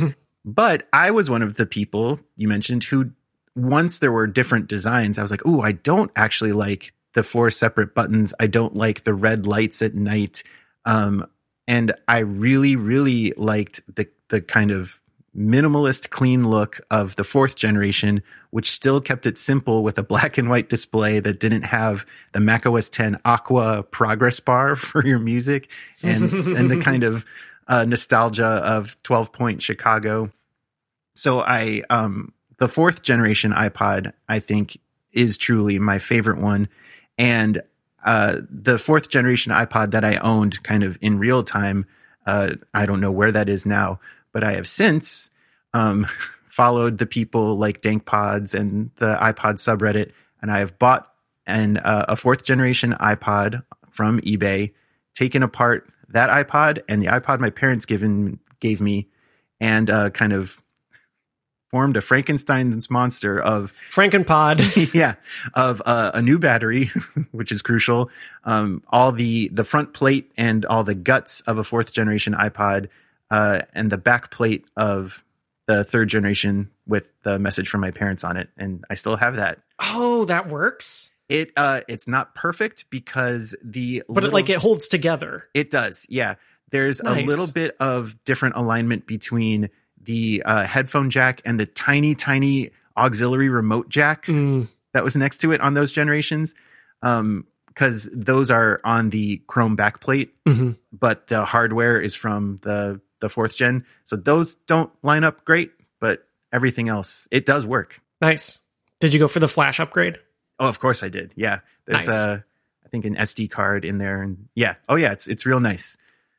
But I was one of the people you mentioned who, once there were different designs, I was like, ooh, I don't actually like the four separate buttons. I don't like the red lights at night. Um, and I really, really liked the the kind of minimalist, clean look of the fourth generation, which still kept it simple with a black and white display that didn't have the macOS ten Aqua progress bar for your music and, and the kind of uh, nostalgia of twelve point Chicago. So I, um, the fourth generation iPod, I think, is truly my favorite one. And uh, the fourth generation iPod that I owned kind of in real time, uh, I don't know where that is now, but I have since um, followed the people like DankPods and the iPod subreddit, and I have bought an uh, a fourth generation iPod from eBay, taken apart that iPod and the iPod my parents given gave me, and uh, kind of formed a Frankenstein's monster of Frankenpod. yeah, of uh, a new battery, which is crucial. Um, all the the front plate and all the guts of a fourth generation iPod. Uh, and the back plate of the third generation with the message from my parents on it. And I still have that. Oh, that works. It, uh, it's not perfect because the, but little, it, like it holds together. It does. Yeah. There's Nice. a little bit of different alignment between the, uh, headphone jack and the tiny, tiny auxiliary remote jack Mm. that was next to it on those generations. Um, cause those are on the chrome backplate, Mm-hmm. but the hardware is from the, the fourth gen. So those don't line up great, but everything else, it does work. Nice. Did you go for the flash upgrade? Oh, of course I did. Yeah. There's Nice. uh, I think an S D card in there, and yeah. Oh yeah. It's, it's real nice.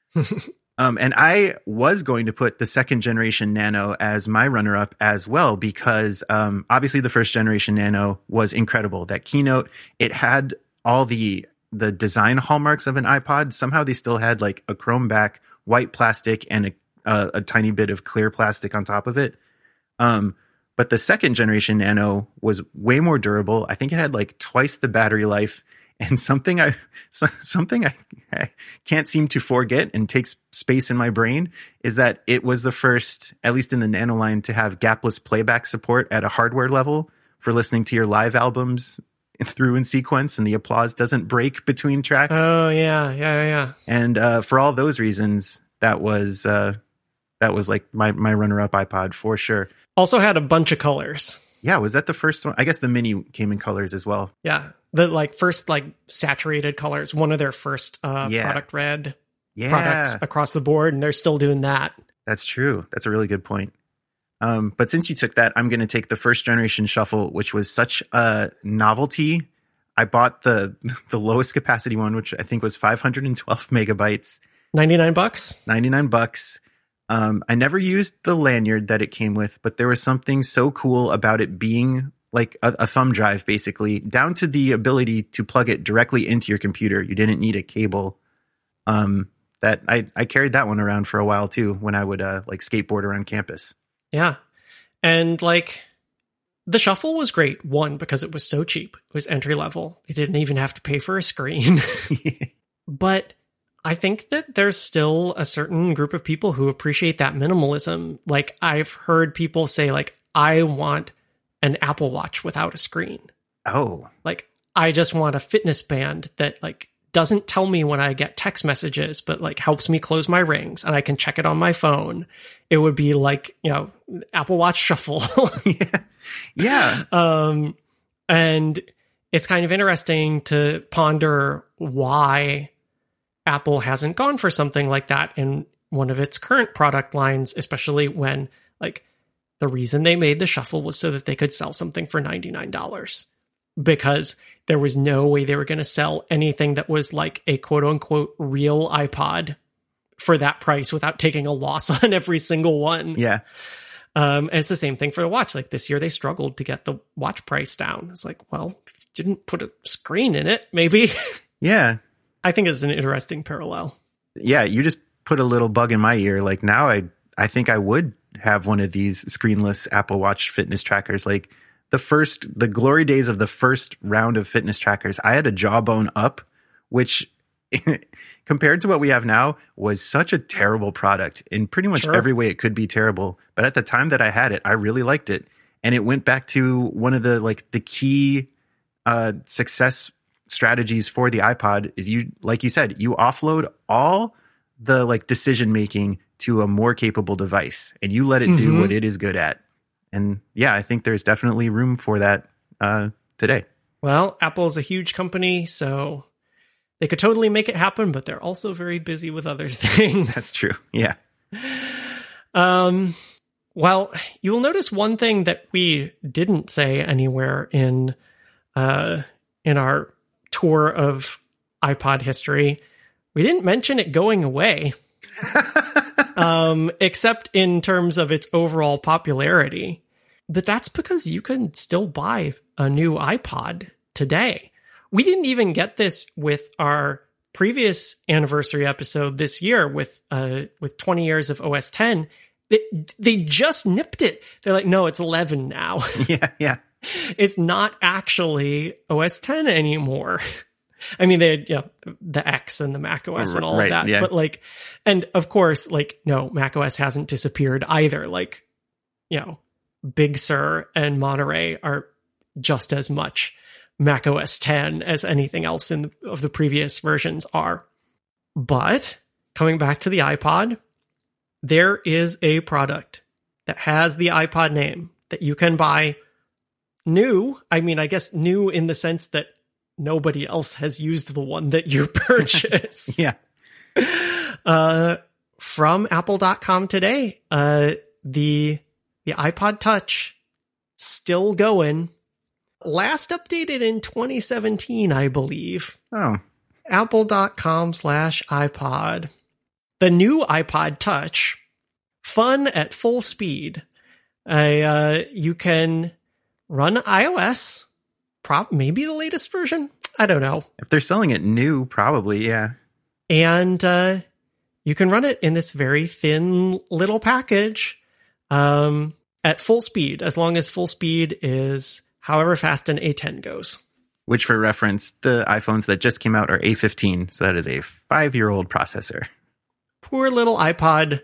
um, and I was going to put the second generation Nano as my runner up as well, because, um, obviously the first generation Nano was incredible. That keynote, it had all the, the design hallmarks of an iPod. Somehow they still had like a chrome back, white plastic, and a, a, a tiny bit of clear plastic on top of it. Um, but the second generation Nano was way more durable. I think it had like twice the battery life, and something I, something I, I can't seem to forget and takes space in my brain is that it was the first, at least in the Nano line, to have gapless playback support at a hardware level for listening to your live albums through in sequence, and the applause doesn't break between tracks. Oh yeah, yeah, yeah. And uh, for all those reasons, that was uh, that was like my my runner up iPod for sure. Also had a bunch of colors. Yeah, was that the first one? I guess the Mini came in colors as well. Yeah, the like first like saturated colors. One of their first uh, Yeah. product red Yeah, products across the board, and they're still doing that. that's true. That's a really good point. Um, but since you took that, I'm going to take the first generation Shuffle, which was such a novelty. I bought the the lowest capacity one, which I think was five hundred twelve megabytes, ninety-nine bucks. ninety-nine bucks. Um, I never used the lanyard that it came with, but there was something so cool about it being like a, a thumb drive, basically, down to the ability to plug it directly into your computer. You didn't need a cable. Um, that I, I carried that one around for a while too, when I would uh, like skateboard around campus. Yeah. And like the Shuffle was great. One, because it was so cheap. It was entry level. You didn't even have to pay for a screen. But I think that there's still a certain group of people who appreciate that minimalism. Like I've heard people say like, I want an Apple Watch without a screen. Oh, Like I just want a fitness band that like doesn't tell me when I get text messages, but like helps me close my rings and I can check it on my phone. It would be like, you know, Apple Watch Shuffle. yeah. Yeah. um, and it's kind of interesting to ponder why Apple hasn't gone for something like that in one of its current product lines, especially when like the reason they made the Shuffle was so that they could sell something for ninety-nine dollars, because there was no way they were going to sell anything that was like a quote unquote real iPod for that price without taking a loss on every single one. Yeah. Um, and it's the same thing for the watch. Like this year they struggled to get the watch price down. It's like, well, if you didn't put a screen in it, maybe. Yeah. I think it's an interesting parallel. Yeah. You just put a little bug in my ear. Like now I, I think I would have one of these screenless Apple Watch fitness trackers. Like the first, the glory days of the first round of fitness trackers, I had a Jawbone Up, which compared to what we have now was such a terrible product in pretty much Sure. every way it could be terrible. But at the time that I had it, I really liked it. And it went back to one of the, like the key, uh, success strategies for the iPod is you, like you said, you offload all the like decision making to a more capable device, and you let it do Mhm. what it is good at. And yeah, I think there's definitely room for that uh, today. Well, Apple is a huge company, so they could totally make it happen, but they're also very busy with other things. That's true. Yeah. Um, well, you'll notice one thing that we didn't say anywhere in uh, in our tour of iPod history. We didn't mention it going away, um, except in terms of its overall popularity. But that's because you can still buy a new iPod today. We didn't even get this with our previous anniversary episode this year with uh, with twenty years of O S ten. They, they just nipped it. They're like, no, it's eleven now. Yeah. Yeah. It's not actually O S ten anymore. I mean, they had, you know, the X and the Mac O S and all Right, of that. yeah. But like, and of course, like, no, Mac O S hasn't disappeared either. Like, you know, Big Sur and Monterey are just as much Mac O S ten as anything else in the, of the previous versions are. But coming back to the iPod, there is a product that has the iPod name that you can buy new. I mean, I guess new in the sense that nobody else has used the one that you purchased. Yeah. Uh, from apple dot com today. Uh, the, the iPod Touch still going. Last updated in twenty seventeen, I believe. Oh, apple dot com slash iPod. The new iPod Touch, fun at full speed. I, uh, you can run iOS, prop maybe the latest version. I don't know. if they're selling it new, probably. Yeah. And uh, you can run it in this very thin little package um, at full speed, as long as full speed is however fast an A ten goes. Which, for reference, the iPhones that just came out are A fifteen. So that is a five-year-old processor. Poor little iPod,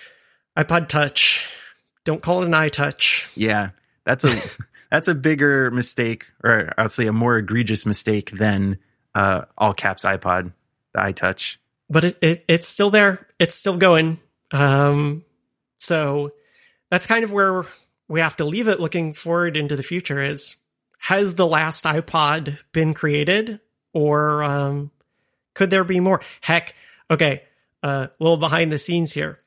iPod Touch. Don't call it an iTouch. Yeah. That's a that's a bigger mistake, or I'll say a more egregious mistake than uh, all caps iPod, the iTouch. But it, it it's still there. It's still going. Um, so that's kind of where we have to leave it looking forward into the future is, has the last iPod been created, or um, could there be more? Heck, okay, a uh, little behind the scenes here.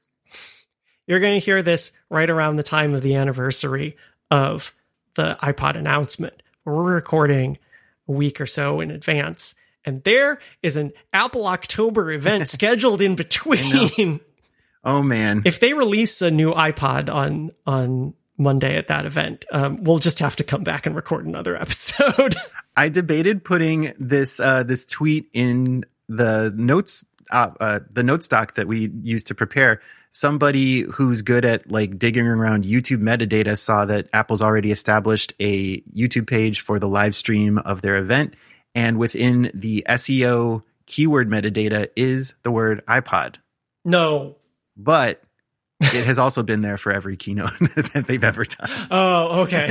You're going to hear this right around the time of the anniversary of the iPod announcement. We're recording a week or so in advance, and there is an Apple October event scheduled in between. Oh, man. If they release a new iPod on on Monday at that event, um, we'll just have to come back and record another episode. I debated putting this uh, this tweet in the notes uh, uh, the notes doc that we used to prepare. Somebody who's good at like digging around YouTube metadata saw that Apple's already established a YouTube page for the live stream of their event, and within the S E O keyword metadata is the word iPod. No, but it has also been there for every keynote that they've ever done. Oh, okay.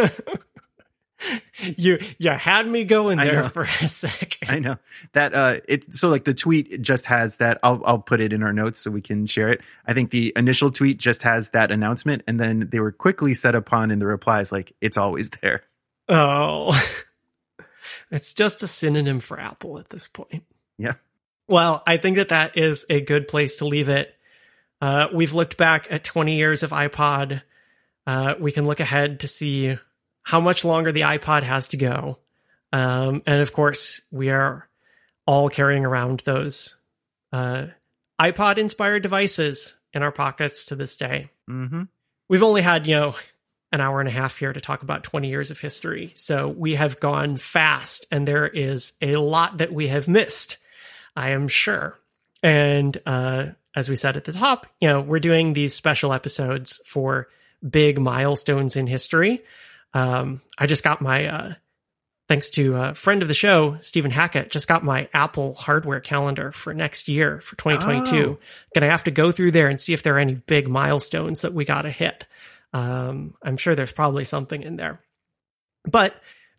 you you had me going I there know. for a sec. I know that uh it's so like the tweet just has that. I'll I'll put it in our notes so we can share it. I think the initial tweet just has that announcement, and then they were quickly set upon in the replies like it's always there. Oh, it's just a synonym for Apple at this point. Yeah. Well, I think that that is a good place to leave it. Uh, we've looked back at twenty years of iPod. Uh, we can look ahead to see how much longer the iPod has to go. Um, and of course, we are all carrying around those uh, iPod-inspired devices in our pockets to this day. Mm-hmm. We've only had, you know, an hour and a half here to talk about twenty years of history. So we have gone fast, and there is a lot that we have missed, I am sure. And uh, as we said at the top, you know, we're doing these special episodes for big milestones in history. Um, I just got my, uh, thanks to a friend of the show, Stephen Hackett, just got my Apple hardware calendar for next year, for twenty twenty-two. Oh. Gonna have to go through there and see if there are any big milestones that we got to hit. Um, I'm sure there's probably something in there. But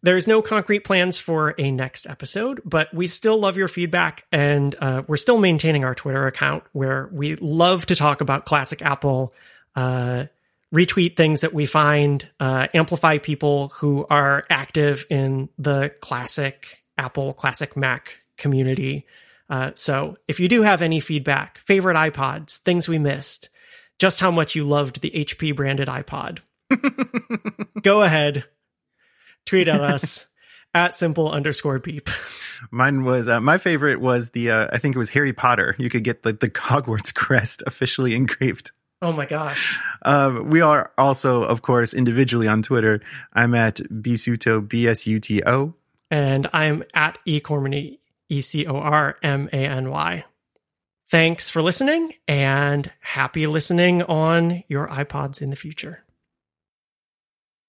There's no concrete plans for a next episode, but we still love your feedback, and uh, we're still maintaining our Twitter account where we love to talk about classic Apple, uh, retweet things that we find, uh, amplify people who are active in the classic Apple, classic Mac community. Uh, so if you do have any feedback, favorite iPods, things we missed, just how much you loved the H P branded iPod, go ahead. Tweet at us at simple underscore beep. Mine was, uh, my favorite was the, uh, I think it was Harry Potter. You could get the, the Hogwarts crest officially engraved. Oh my gosh. Um, we are also, of course, individually on Twitter. I'm at Bsuto, B S U T O. And I'm at eCormany, E C O R M A N Y. Thanks for listening, and happy listening on your iPods in the future.